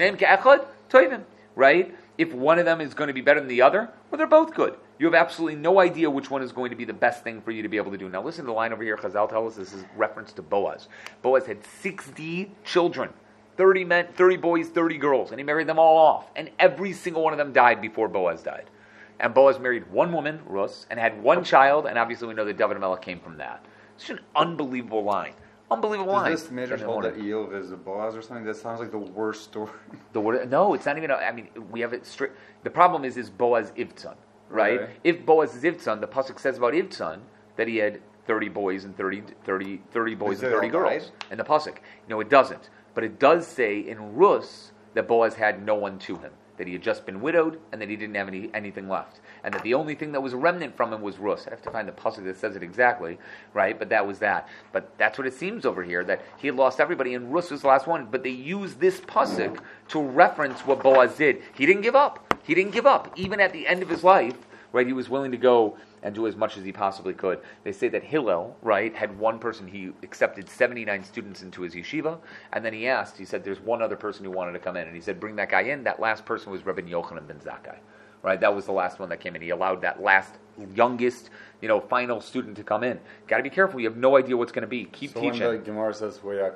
A: Right? If one of them is going to be better than the other, well, they're both good. You have absolutely no idea which one is going to be the best thing for you to be able to do. Now listen to the line over here. Chazal tells us this is reference to Boaz. Boaz had 60 children. 30 men, 30 boys, 30 girls. And he married them all off. And every single one of them died before Boaz died. And Boaz married one woman, Rus, and had one child. And obviously we know that David Melech came from that. It's just an unbelievable line. Unbelievable line.
B: Does this Midrash hold that Eov is a Boaz or something? That sounds like the worst story.
A: No, it's not even. We have it straight. The problem is Boaz Ivtzon, right? If Boaz is Ivtzon, the pasuk says about Ivtzon that he had 30 boys and 30 boys and 30 girls. And the pasuk, no, it doesn't. But it does say in Rus that Boaz had no one to him, that he had just been widowed and that he didn't have anything left, and that the only thing that was a remnant from him was Rus. I have to find the pasuk that says it exactly, right? But that was that. But that's what it seems over here, that he had lost everybody, and Rus was the last one. But they use this pasuk to reference what Boaz did. He didn't give up. He didn't give up. Even at the end of his life, right, he was willing to go and do as much as he possibly could. They say that Hillel, right, had one person, he accepted 79 students into his yeshiva, and then he said, there's one other person who wanted to come in, and he said, bring that guy in. That last person was Rabbi Yochanan ben Zakkai, right? That was the last one that came in. He allowed that last youngest, final student to come in. Got to be careful. You have no idea what's going to be. Keep teaching.
B: So when the Gemara says,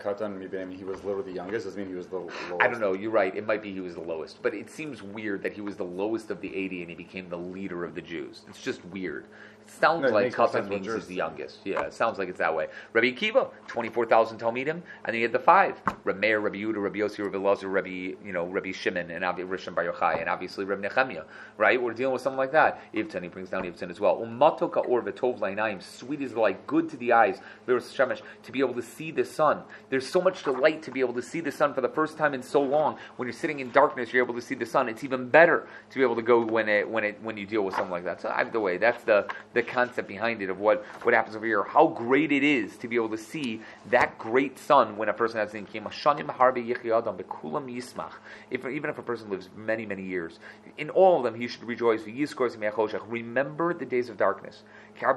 B: he was literally the youngest, does it mean he was the lowest?
A: I don't know. You're right. It might be he was the lowest. But it seems weird that he was the lowest of the 80 and he became the leader of the Jews. It's just weird. It sounds like Katan means he's the youngest. Yeah, it sounds like it's that way. Rabbi Akiva, 24,000 Talmidim, and then he had the 5. Rabbi Meir, Rabbi Yehuda, Rabbi Yossi, Rabbi Elazar, Rabbi Shimon, and Rishon Bar Yochai, and obviously Rabbi Nechemiah, right? We're dealing with something like that. Ivtan, he brings down Ivtan as well. Umato ka'or v'tov la'inayim, sweet is the light, good to the eyes, to be able to see the sun. There's so much delight to be able to see the sun for the first time in so long. When you're sitting in darkness, you're able to see the sun. It's even better to be able to go when you deal with something like that. So either way, that's the concept behind it of what happens over here. How great it is to be able to see that great sun when a person has an Even if a person lives many, many years, in all of them he should rejoice. Remember the days of darkness.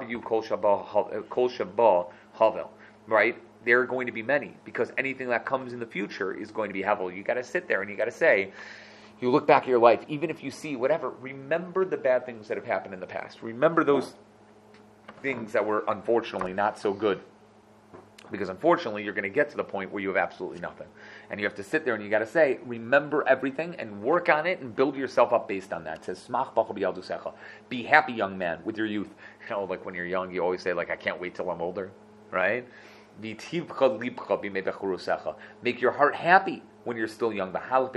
A: Right? There are going to be many, because anything that comes in the future is going to be Havel. You got to sit there and you got to say, you look back at your life, even if you see whatever, remember the bad things that have happened in the past. Remember those things that were unfortunately not so good. Because unfortunately, you're going to get to the point where you have absolutely nothing. And you have to sit there and you got to say, remember everything and work on it and build yourself up based on that. It says, Smach b'chol b'yaldusecha. Be happy, young man, with your youth. Like when you're young, you always say, I can't wait till I'm older. Right? Make your heart happy when you're still young.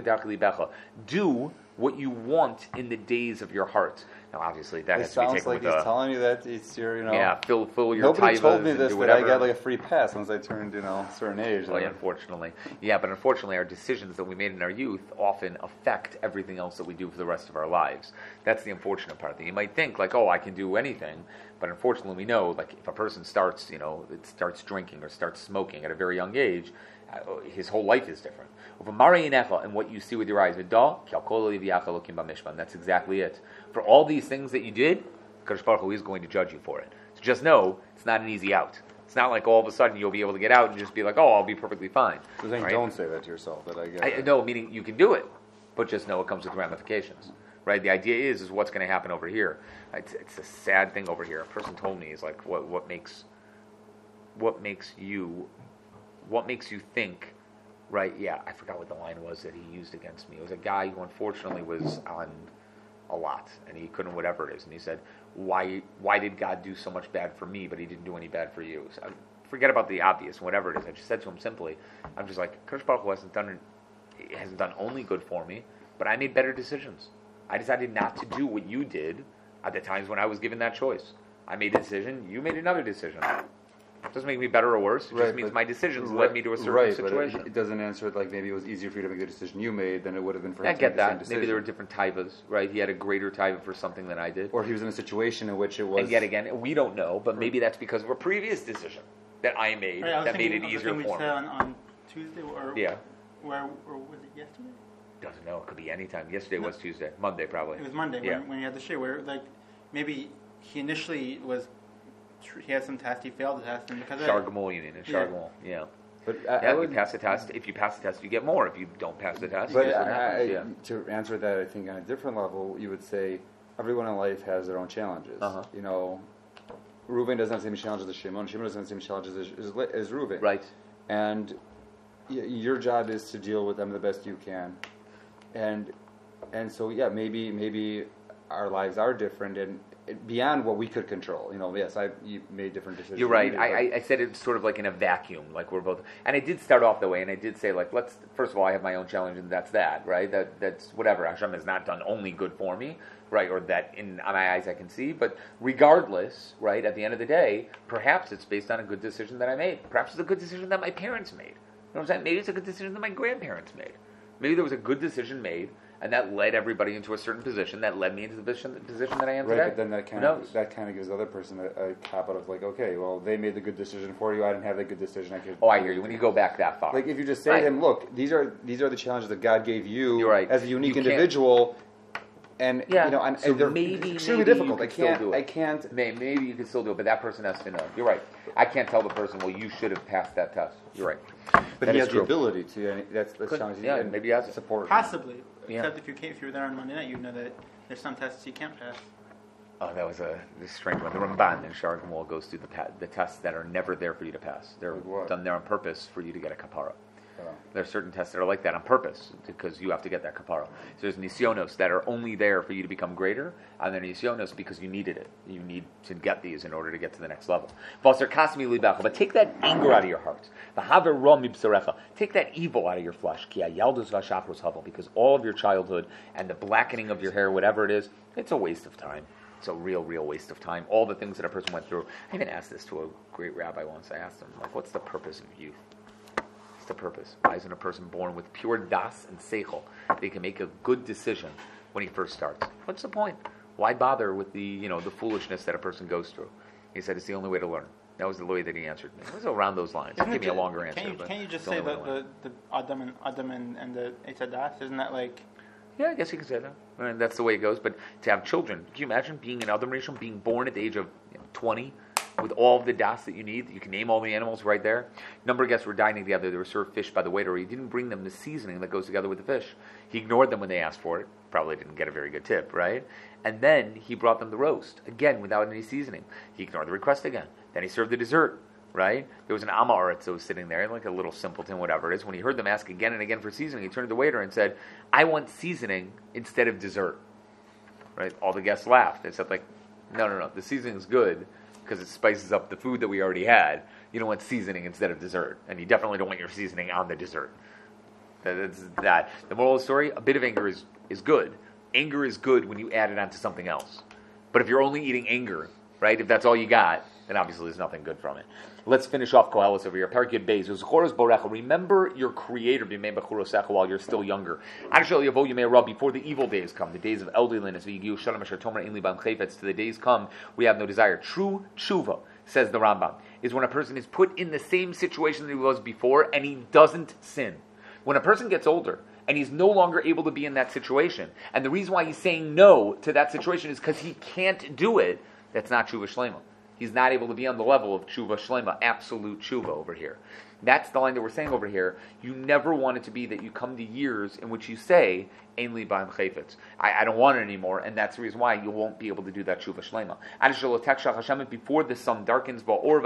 A: Do what you want in the days of your heart. Now, obviously, that has to be taken with
B: he's telling you that it's your,
A: fill your
B: Nobody told me
A: and
B: this,
A: do
B: that
A: whatever.
B: I get a free pass once I turned, a certain age.
A: Well, unfortunately. Yeah, but unfortunately, our decisions that we made in our youth often affect everything else that we do for the rest of our lives. That's the unfortunate part. That you might think, I can do anything, but unfortunately, we know, if a person starts drinking or starts smoking at a very young age, his whole life is different. And what you see with your eyes, that's exactly it. For all these things that you did, Kadosh Baruch Hu is going to judge you for it. So just know, it's not an easy out. It's not like all of a sudden you'll be able to get out and just be I'll be perfectly fine.
B: So right? Don't say that to yourself. That I get.
A: No, meaning you can do it, but just know it comes with ramifications. Right? The idea is what's going to happen over here. It's a sad thing over here. A person told me is what makes you think. Right, yeah, I forgot what the line was that he used against me. It was a guy who unfortunately was on a lot, and he couldn't, whatever it is. And he said, why did God do so much bad for me, but he didn't do any bad for you? So forget about the obvious, whatever it is. I just said to him simply, I'm just Kadosh Baruch Hu hasn't done only good for me, but I made better decisions. I decided not to do what you did at the times when I was given that choice. I made a decision. You made another decision. It doesn't make me better or worse. It just means my decisions led me to a certain situation.
B: But it doesn't answer it like maybe it was easier for you to make the decision you made than it would have been for him
A: I
B: to
A: get
B: make the same
A: that.
B: decision.
A: Maybe there were different taivas, right? He had a greater taiva for something than I did.
B: Or he was in a situation in which it was...
A: And yet again, we don't know, but maybe that's because of a previous decision that I made that made it easier for me.
D: On Tuesday or...
A: Yeah.
D: Or was it yesterday?
A: Doesn't know. It could be any time. Yesterday was Tuesday. Monday, probably.
D: It was Monday when he had the share where, like, maybe he initially was... He had some test. He failed the test, and because
A: Shar Gamol, you mean? Shar Gamol, yeah.
B: But
A: if you pass the test, if you pass the test, you get more. If you don't pass the test,
B: but to answer that, I think on a different level, you would say everyone in life has their own challenges. You know, Reuven doesn't have the same challenges as Shimon. Shimon doesn't have the same challenges as Reuven.
A: Right.
B: And your job is to deal with them the best you can. And so maybe our lives are different and beyond what we could control. You know, yes, you made different decisions.
A: You're right. I said it's sort of like in a vacuum, like we're both. And I did start off the way, and I did say, like, first of all, I have my own challenge, and that's that, right? That's whatever. Hashem has not done only good for me, right? Or that in my eyes I can see. But regardless, right, at the end of the day, perhaps it's based on a good decision that I made. Perhaps it's a good decision that my parents made. You know what I'm saying? Maybe it's a good decision that my grandparents made. Maybe there was a good decision made, and that led everybody into a certain position that led me into the position that I am today.
B: Right, but then that kind of gives the other person a cop out of like, okay, well, they made the good decision for you. I didn't have the good decision.
A: I hear you. When you go back that far,
B: like if you just say to him, look, these are the challenges that God gave you as a unique individual, and and
A: so
B: they're extremely difficult. I can't.
A: Maybe you can still do it, but that person has to know. You're right. I can't tell the person, well, you should have passed that test. You're right.
B: But he has the ability to. That's challenging.
A: Yeah, maybe he has
B: support.
D: Possibly. Except if you were there on Monday night, you'd know that there's some tests you can't pass.
A: Oh, that was a strange one. The Ramban in Shar Gamol goes through the tests that are never there for you to pass. They're done there on purpose for you to get a kapara. There are certain tests that are like that on purpose because you have to get that kapara. So there's nisyonos that are only there for you to become greater, and then nisyonos because you needed it. You need to get these in order to get to the next level. But take that anger out of your heart. Take that evil out of your flesh. Because all of your childhood and the blackening of your hair, whatever it is, it's a waste of time. It's a real waste of time. All the things that a person went through. I even asked this to a great rabbi once. I asked him, like, what's the purpose of youth? What's the purpose? Why isn't a person born with pure das and seichel? They can make a good decision when he first starts. What's the point? Why bother with the foolishness that a person goes through? He said it's the only way to learn. That was the way that he answered me. It was around those lines. Give me a longer answer.
D: Can you just say the Adam and the Eitzadas? Isn't that like...
A: Yeah, I guess you can say that. I mean, that's the way it goes. But to have children, can you imagine being an Adam Rishon, being born at the age of 20, with all of the das that you need? You can name all the animals right there. A number of guests were dining together. They were served fish by the waiter. He didn't bring them the seasoning that goes together with the fish. He ignored them when they asked for it. Probably didn't get a very good tip, right? And then he brought them the roast, again, without any seasoning. He ignored the request again. Then he served the dessert, right? There was an Amaretz that was sitting there, like a little simpleton, whatever it is. When he heard them ask again and again for seasoning, he turned to the waiter and said, I want seasoning instead of dessert. Right? All the guests laughed. They said, like, no, the seasoning's good because it spices up the food that we already had. You don't want seasoning instead of dessert. And you definitely don't want your seasoning on the dessert. That's that. The moral of the story, a bit of anger is good. Anger is good when you add it onto something else. But if you're only eating anger, right, if that's all you got, then obviously there's nothing good from it. Let's finish off Koheles over here. Parak Yud Beis. Remember your Creator while you're still younger. Before the evil days come, the days of elderliness, to the days come, we have no desire. True tshuva, says the Rambam, is when a person is put in the same situation that he was before and he doesn't sin. When a person gets older and he's no longer able to be in that situation, and the reason why he's saying no to that situation is because he can't do it, that's not tshuva shlema. He's not able to be on the level of tshuva shlema, absolute tshuva over here. That's the line that we're saying over here. You never want it to be that you come to years in which you say, Ein li b'im chayfetz. I don't want it anymore, and that's the reason why you won't be able to do that tshuva shlema. Before the sun darkens,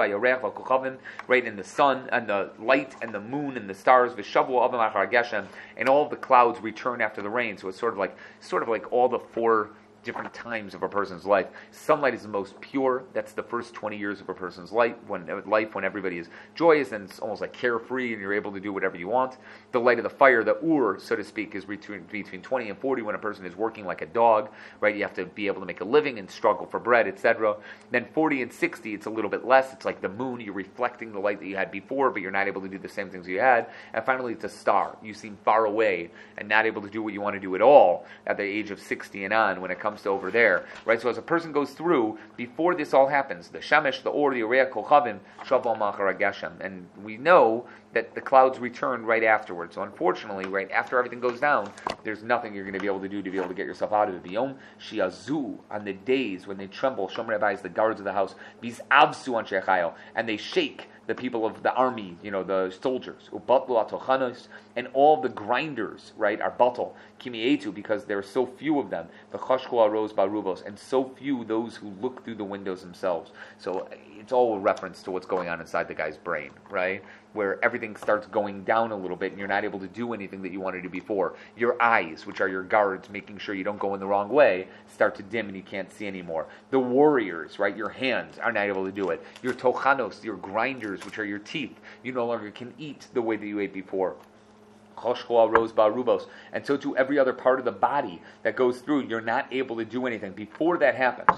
A: right, in the sun, and the light, and the moon, and the stars, and all of the clouds return after the rain. So it's sort of like all the four different times of a person's life. Sunlight is the most pure. That's the first 20 years of a person's life when everybody is joyous and it's almost like carefree and you're able to do whatever you want. The light of the fire, the ur, so to speak, is between 20 and 40 when a person is working like a dog, right? You have to be able to make a living and struggle for bread, etc. Then 40 and 60, it's a little bit less. It's like the moon. You're reflecting the light that you had before, but you're not able to do the same things you had. And finally, it's a star. You seem far away and not able to do what you want to do at all at the age of 60 and on when it comes to over there, right? So as a person goes through, before this all happens, the Shemesh, the Or, the Urea, Kolchavim, Shaval Machar Geshem, and we know that the clouds return right afterwards. So unfortunately, right after everything goes down, there's nothing you're going to be able to do to be able to get yourself out of it. Biyom Shiazu, on the days when they tremble, Shomer Rabbis, the guards of the house, Biz Avsu on Shechayo, and they shake the people of the army, the soldiers, Ubatlu Atochanos, and all the grinders, right, are batal, Kimietu, because there are so few of them, the Chashku Aros Barubos, and so few those who look through the windows themselves. So it's all a reference to what's going on inside the guy's brain, right? Where everything starts going down a little bit and you're not able to do anything that you wanted to do before. Your eyes, which are your guards, making sure you don't go in the wrong way, start to dim and you can't see anymore. The warriors, right, your hands are not able to do it. Your tochanos, your grinders, which are your teeth, you no longer can eat the way that you ate before. And so to every other part of the body that goes through, you're not able to do anything. Before that happens,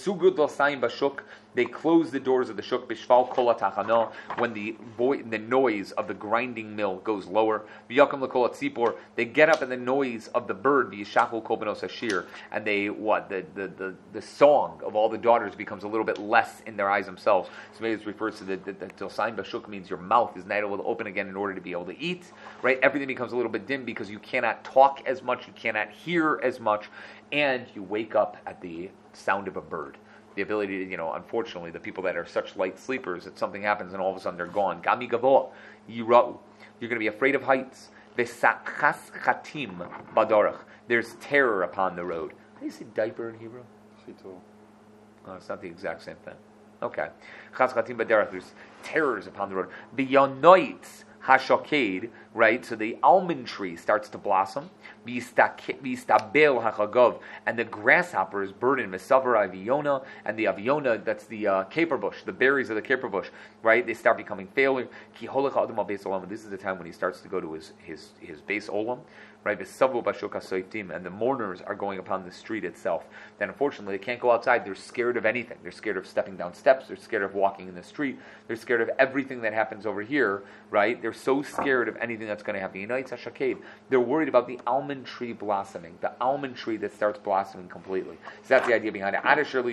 A: they close the doors of the shuk when the noise of the grinding mill goes lower. They get up and the noise of the bird, and the song of all the daughters becomes a little bit less in their eyes themselves. So maybe it refers to the Tilsaim Bashuk means your mouth is not able to open again in order to be able to eat. Right? Everything becomes a little bit dim because you cannot talk as much, you cannot hear as much, and you wake up at the sound of a bird. The ability to, unfortunately, the people that are such light sleepers, that something happens and all of a sudden they're gone. Gami gavo, yirau. You're going to be afraid of heights. Vesachas chatim badarach. There's terror upon the road. How do you say diaper in Hebrew?
B: Chitul.
A: Oh, it's not the exact same thing. Okay. Chas chatim badarach. There's terrors upon the road. Biyonoitz hashoked, right? So the almond tree starts to blossom. Bistabel hachagov, and the grasshopper is burdened. Mesavar aviona, and the aviona, that's the caper bush, the berries of the caper bush, right? They start becoming failure. Ki holech adam al beis olam. This is the time when he starts to go to his beis olam, right? Besavu bashuk hasoiftim, and the mourners are going upon the street itself. Then unfortunately they can't go outside. They're scared of anything. They're scared of stepping down steps. They're scared of walking in the street. They're scared of everything that happens over here, right? They're so scared of anything that's going to happen. They're worried about the almond tree blossoming, the almond tree that starts blossoming completely. So that's the idea behind it.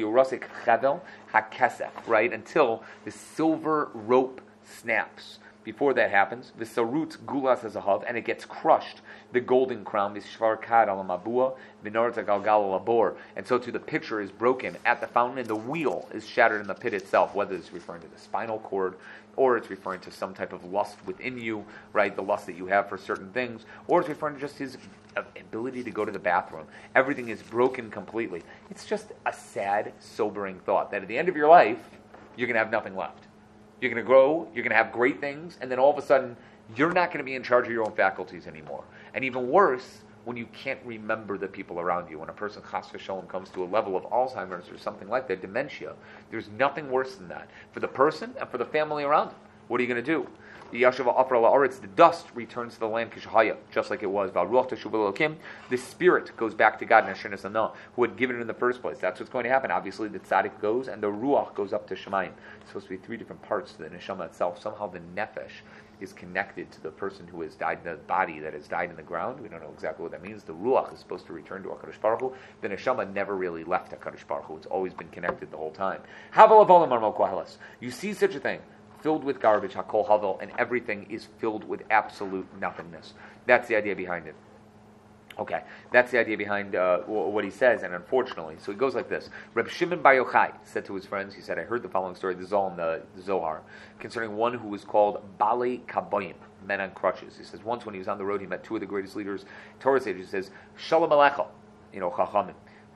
A: Right? Until the silver rope snaps. Before that happens, the sarut gulas as a hub, and it gets crushed. The golden crown, vishvarkad alamabua, vinorta galgal labor, and so too the pitcher is broken at the fountain, and the wheel is shattered in the pit itself. Whether it's referring to the spinal cord, or it's referring to some type of lust within you, right? The lust that you have for certain things, or it's referring to just his ability to go to the bathroom. Everything is broken completely. It's just a sad, sobering thought that at the end of your life, you're going to have nothing left. You're going to grow, you're going to have great things, and then all of a sudden, you're not going to be in charge of your own faculties anymore. And even worse, when you can't remember the people around you. When a person, chas v'sholem, comes to a level of Alzheimer's or something like that, dementia, there's nothing worse than that. For the person and for the family around him, what are you going to do? The dust returns to the land just like it was. The spirit goes back to God, who had given it in the first place. That's what's going to happen. Obviously, the tzaddik goes, and the ruach goes up to Shemayim. It's supposed to be three different parts to the neshama itself. Somehow the nefesh is connected to the person who has died, the body that has died in the ground. We don't know exactly what that means. The ruach is supposed to return to HaKadosh Baruch Hu. The neshama never really left HaKadosh Baruch Hu. It's always been connected the whole time. You see such a thing, filled with garbage, hakol havel, and everything is filled with absolute nothingness. That's the idea behind it. Okay, that's the idea behind what he says, and unfortunately, so he goes like this. Reb Shimon Bar Yochai said to his friends, he said, I heard the following story, this is all in the Zohar, concerning one who was called Bali Kaboim, men on crutches. He says, once when he was on the road, he met two of the greatest leaders, Torah sages. He says, Shalom Aleichem, Chachamim.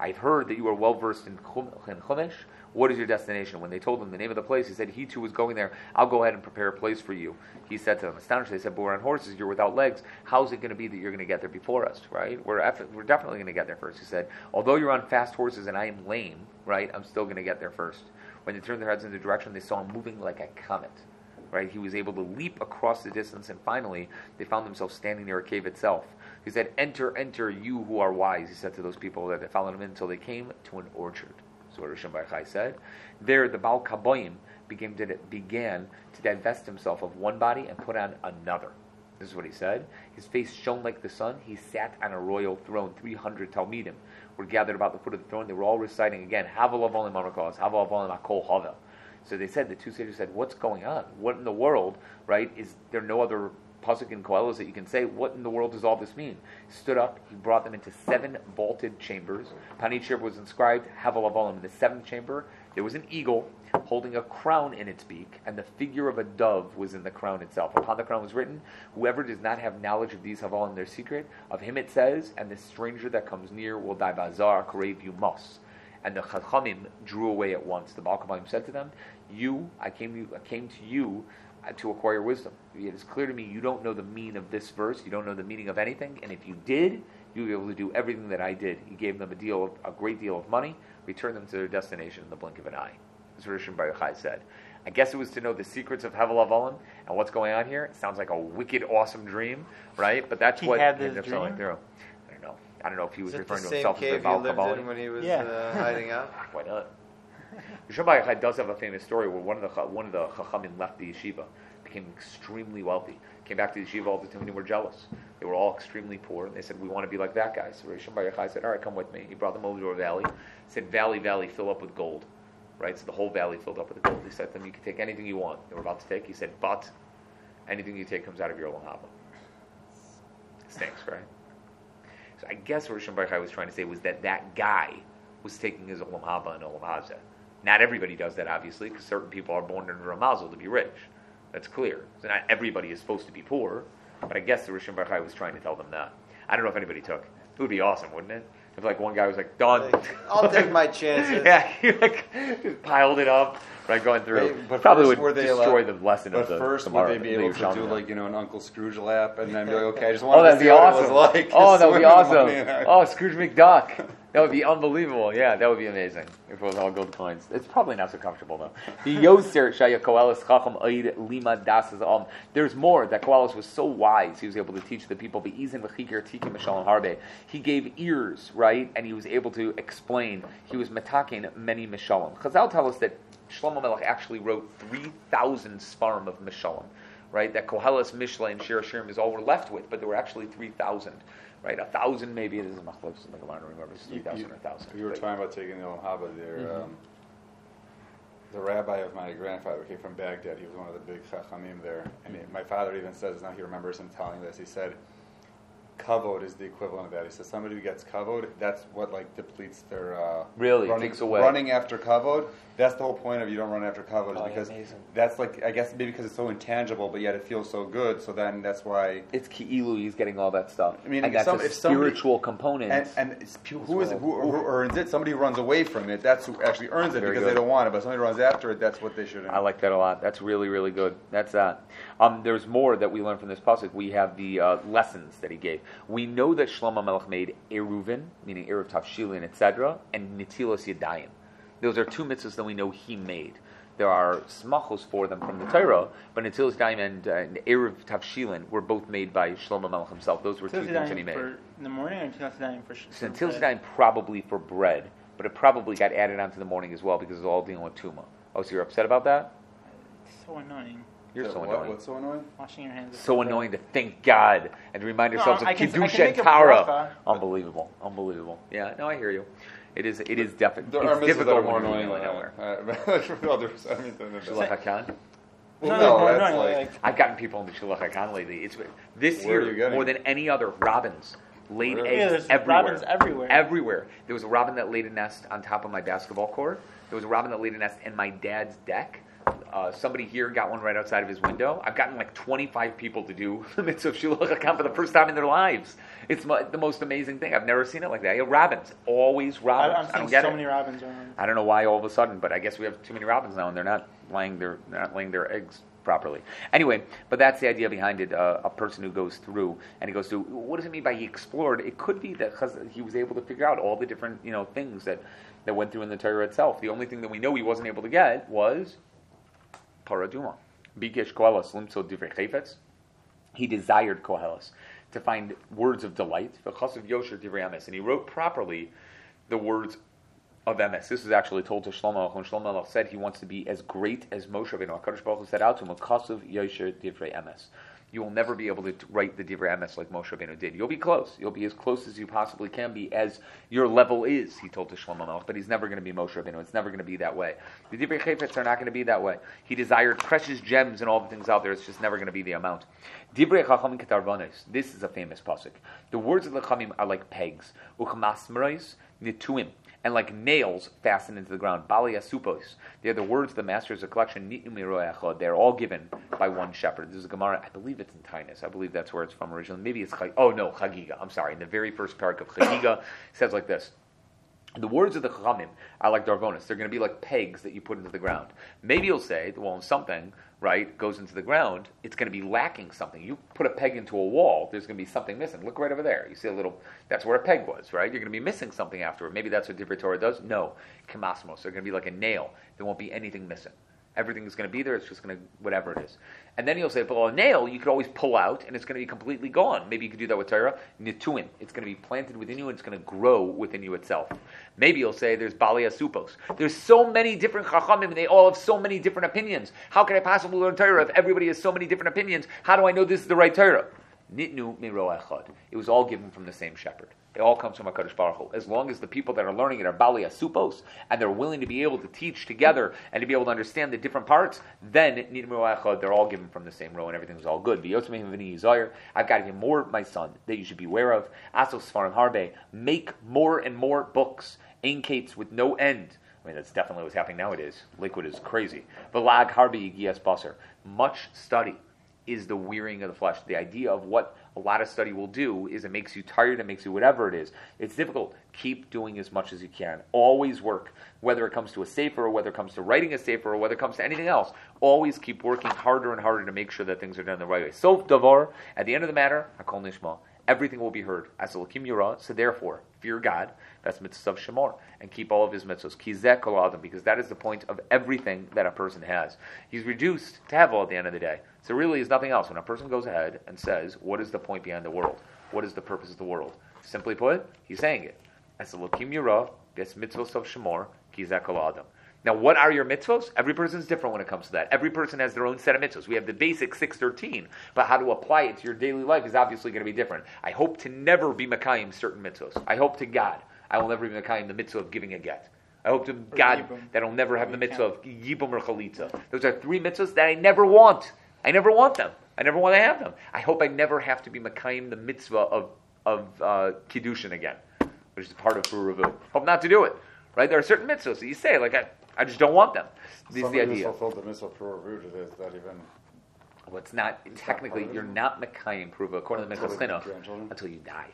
A: I've heard that you are well versed in Chumash. What is your destination? When they told him the name of the place, he said he too was going there. I'll go ahead and prepare a place for you. He said to them, astonished, they said, but we're on horses, you're without legs. How's it going to be that you're going to get there before us, right? We're definitely going to get there first. He said, although you're on fast horses and I am lame, right, I'm still going to get there first. When they turned their heads in the direction, they saw him moving like a comet, right? He was able to leap across the distance, and finally, they found themselves standing near a cave itself. He said, enter, enter, you who are wise, he said to those people that they followed him in until they came to an orchard. So what Rishon Bar Yochai said. There, the Baal Kaboim began to divest himself of one body and put on another. This is what he said. His face shone like the sun. He sat on a royal throne. 300 Talmidim were gathered about the foot of the throne. They were all reciting again, Havel Avolim Amrakos, Havel Avolim Akol Havel. So they said, the two sages said, what's going on? What in the world, right? Is there no other pasuk in Koheles that you can say, what in the world does all this mean? He stood up, he brought them into 7 vaulted chambers. On each chamber was inscribed, Havel Avolim. In the 7th chamber, there was an eagle holding a crown in its beak, and the figure of a dove was in the crown itself. Upon the crown was written, whoever does not have knowledge of these Havalim, their secret, of him it says, and the stranger that comes near will die bazar, karev you must. And the Chachamim drew away at once. The Baal Kaboim said to them, I came to you to acquire wisdom. It is clear to me you don't know the meaning of this verse, you don't know the meaning of anything, and if you did, you would be able to do everything that I did. He gave them a great deal of money, returned them to their destination in the blink of an eye. That's what Rishon Bar Yochai said. I guess it was to know the secrets of Havel Avolim and what's going on here. It sounds like a wicked, awesome dream, right? But that's what ended up selling through. I don't know if he was referring to himself as the Baal Kaboim
C: when he was hiding out.
A: Why not? Rishon Bar Yochai does have a famous story where one of the Chachamim left the yeshiva, became extremely wealthy, came back to the yeshiva all the time, and they were jealous. They were all extremely poor, and they said, we want to be like that guy. So Rishon Bar Yochai said, all right, come with me. He brought them over to a valley. He said, valley, fill up with gold. Right? So the whole valley filled up with gold. He said to them, you can take anything you want. They were about to take. He said, but anything you take comes out of your Olam Haba. Stinks, right? So I guess what Rishon Bar Yochai was trying to say was that guy was taking his Olam Haba and Olam Hazeh. Not everybody does that, obviously, because certain people are born under a mazel to be rich. That's clear. So not everybody is supposed to be poor, but I guess the Rishon Bar Yochai was trying to tell them that. I don't know if anybody took. It would be awesome, wouldn't it? If one guy was done.
C: I'll take my chances.
A: Yeah, he just piled it up, right, going through. But probably would destroy the lesson of the
B: first,
A: tomorrow.
B: Would they be able to do an Uncle Scrooge lap and then be like, okay, I just want
A: to see what it was
B: like.
A: Oh, that would be awesome. Oh, Scrooge McDuck. That would be unbelievable. Yeah, that would be amazing if it was all gold coins. It's probably not so comfortable though. The Yoser Shaya Koheles Chacham Oid Lima Das. There's more that Koheles was so wise. He was able to teach the people. Beizin v'chikir tikim mishalom harbe. He gave ears, right, and he was able to explain. He was metakin many mishalom. Chazal tell us that Shlomo Melech actually wrote 3,000 svarim of mishalom, right? That Koheles, Mishle, and Shir Hashirim is all we're left with, but there were actually 3,000. Right, 1,000 maybe it is a machlokes. I don't remember. It's 3,000 or 1,000.
B: You were talking about taking the Olam Haba there. The rabbi of my grandfather came from Baghdad. He was one of the big chachamim there. And my father even says, now he remembers him telling this. He said, kavod is the equivalent of that. He says somebody who gets kavod, that's what depletes their
A: takes away.
B: Running after kavod. That's the whole point of you don't run after kavod, is because that's I guess maybe because it's so intangible, but yet it feels so good. So then that's why
A: it's ki'ilu. He's getting all that stuff.
B: I mean,
A: and that's a spiritual component.
B: And who earns it? Somebody who runs away from it. That's who actually earns it because they don't want it. But somebody who runs after it, that's what they should.
A: I like that a lot. That's really, really good. That's that. There's more that we learn from this pasuk. We have the lessons that he gave. We know that Shlomo Melech made Eruvin, meaning Eruv Tavshilin, etc., and Netilos Yadayim. Those are 2 mitzvahs that we know he made. There are smachos for them from the Torah, but Netilos Yadayim and Eruv Tavshilin were both made by Shlomo Melech himself. Those were 2 things that he made.
D: In the morning, or Netilos Yadayim for
A: so Netilos Yadayim probably for bread, but it probably got added onto the morning as well because it's all dealing with Tuma. Oh, so you're upset about that?
D: It's so annoying.
A: You're so annoying.
B: What's so annoying?
D: Washing your hands.
A: So annoying to thank God and to remind ourselves of Kedusha and Tara. Unbelievable. Yeah, no, I hear you. It is definitely.
B: There are
A: difficult
B: that are more annoying
A: than nowhere.
B: Others. I mean,
A: Shulach HaKan?
B: No,
A: I've gotten people into Shulach HaKan lately. It's this year more than any other. Robins laid eggs everywhere. Everywhere. There was a robin that laid a nest on top of my basketball court. There was a robin that laid a nest in my dad's deck. somebody here got one right outside of his window. I've gotten like 25 people to do the mitzvah of Shiluach HaKam for the first time in their lives. It's the most amazing thing. I've never seen it like that. Rabbins, always rabbins.
D: I'm seeing so many rabbins around.
A: I don't know why all of a sudden, but I guess we have too many rabbins now, and they're not laying their eggs properly. Anyway, but that's the idea behind it. A person who goes through and he goes through. What does it mean by he explored? It could be that because he was able to figure out all the different things that went through in the Torah itself. The only thing that we know he wasn't able to get was Paraduma. Bigesh Koheles limtzo divrei chayfetz. He desired Koheles to find words of delight. V'chasav Yosher divrei emes, and he wrote properly the words of emes. This is actually told to Shlomo when Shlomo Melech said he wants to be as great as Moshe Rabbeinu. HaKadosh Baruch Hu said out to him, "V'chasav Yosher divrei emes." You will never be able to write the divrei emes like Moshe Rabbeinu did. You'll be close. You'll be as close as you possibly can be as your level is, he told to Shlomo Melech. But he's never going to be Moshe Rabbeinu. It's never going to be that way. The divrei chayfetz are not going to be that way. He desired precious gems and all the things out there. It's just never going to be the amount. Divrei chachamim ketarvanos. This is a famous pasuk. The words of the chachamim are like pegs. Uchmasmeros nituim. And like nails fastened into the ground. Bali asupos. They're the words of the masters of collection. They're all given by one shepherd. This is a Gemara. I believe it's in Tainus. I believe that's where it's from originally. Maybe it's Chagiga. I'm sorry. In the very first parak of Chagiga, it says like this. The words of the Chachamim are like darvonis. They're going to be like pegs that you put into the ground. Maybe you'll say, well, when something, right, goes into the ground, it's going to be lacking something. You put a peg into a wall, there's going to be something missing. Look right over there. You see a little, that's where a peg was, right? You're going to be missing something afterward. Maybe that's what Divrei Torah does. No. Kamasmos. They're going to be like a nail. There won't be anything missing. Everything is going to be there. It's just going to, whatever it is. And then you'll say, well, a nail you could always pull out, and it's going to be completely gone. Maybe you could do that with Torah. Nituim. It's going to be planted within you, and it's going to grow within you itself. Maybe you'll say there's Bali Asupos. There's so many different Chachamim, and they all have so many different opinions. How can I possibly learn Torah if everybody has so many different opinions? How do I know this is the right Torah? Nitnu miro echad. It was all given from the same shepherd. It all comes from HaKadosh Baruch Hu. As long as the people that are learning it are Bali Asupos, and they're willing to be able to teach together and to be able to understand the different parts, then Nitnu miro echad, they're all given from the same row and everything's all good. I've got even more, my son, that you should be aware of. Asos Sfarim Harbe. Make more and more books. Ainkates with no end. I mean, that's definitely what's happening nowadays. Liquid is crazy. V'lag Harbe Yigias Basar. Much study is the wearying of the flesh. The idea of what a lot of study will do is it makes you tired, it makes you whatever it is. It's difficult. Keep doing as much as you can. Always work, whether it comes to a sefer, or whether it comes to writing a sefer, or whether it comes to anything else. Always keep working harder and harder to make sure that things are done the right way. Sof davar, at the end of the matter, hakol nishma. Everything will be heard. As Elokim Yirah, so therefore, fear God. That's mitzvah of Shemor, and keep all of his mitzvahs. Kizeh kol adam, because that is the point of everything that a person has. He's reduced to Hevel at the end of the day. So really, is nothing else. When a person goes ahead and says, "What is the point behind the world? What is the purpose of the world?" Simply put, he's saying it. As Elokim Yirah, that's mitzvahs of Shemor, kizeh kol adam. Now, what are your mitzvahs? Every person is different when it comes to that. Every person has their own set of mitzvahs. We have the basic 613, but how to apply it to your daily life is obviously going to be different. I hope to never be Makayim certain mitzvahs. I hope to God I will never be Makayim the mitzvah of giving a get. I hope to God that I'll never have the mitzvah of Yibum or Chalitza. Those are three mitzvahs that I never want. I never want them. I never want to have them. I hope I never have to be Makayim the mitzvah of Kiddushin again, which is part of Pur Revu. Hope not to do it. Right? There are certain mitzvahs that you say, like, I just don't want them. This is the idea.
B: Somebody who's fulfilled the mitzvah of Pur Revu, is that even...
A: Well, it's not, technically, you're not Makayim Pur Revu, according to the Minchas Chinuch, until you die.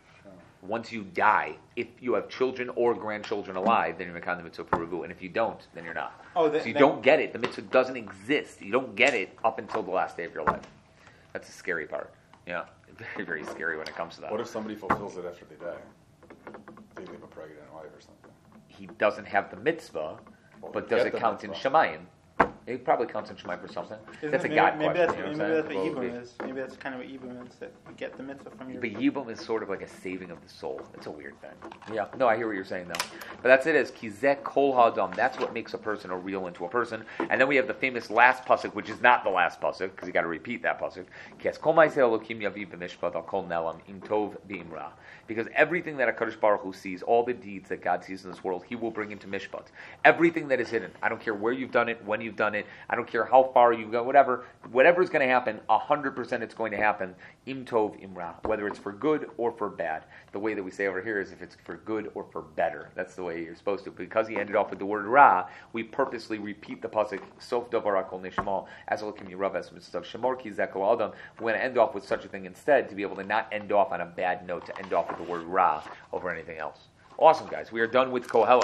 A: Once you die, if you have children or grandchildren alive, then you're Makayim the mitzvah Pur Revu, and if you don't, then you're not. So you don't get it. The mitzvah doesn't exist. You don't get it up until the last day of your life. That's the scary part. Yeah, very, very scary when it comes to that.
B: What if somebody fulfills it after they die? They leave a pregnant wife or something.
A: He doesn't have the mitzvah, but does it count in Shemayim? It probably counts in Shemayim for something. That's a God question.
D: Maybe that's what Yibum is. Maybe that's kind of what Yibum is, that you get the mitzvah from your...
A: But Yibum is sort of like a saving of the soul. It's a weird thing. Yeah, no, I hear what you're saying, though. But that's it, is Kizeh Kol Ha'adam. That's what makes a person a real into a person. And then we have the famous last pasuk, which is not the last pasuk, because you got to repeat that pasuk. Kes Kol Ma'aseh Elokim Yavi B'mishpat Al Kol Nelam Im Tov B'imra. Because everything that HaKadosh Baruch Hu sees, all the deeds that God sees in this world, He will bring into Mishpat. Everything that is hidden. I don't care where you've done it, when you've done done it. I don't care how far you go, whatever's going to happen, 100% it's going to happen. Im tov imra, whether it's for good or for bad. The way that we say over here is if it's for good or for better. That's the way you're supposed to. Because he ended off with the word ra, we purposely repeat the pasuk sof davar hakol nishma as elokim yirav es mitzvah shemor ki zekol adam. We're going to end off with such a thing instead to be able to not end off on a bad note, to end off with the word ra over anything else. Awesome, guys. We are done with Kohelet.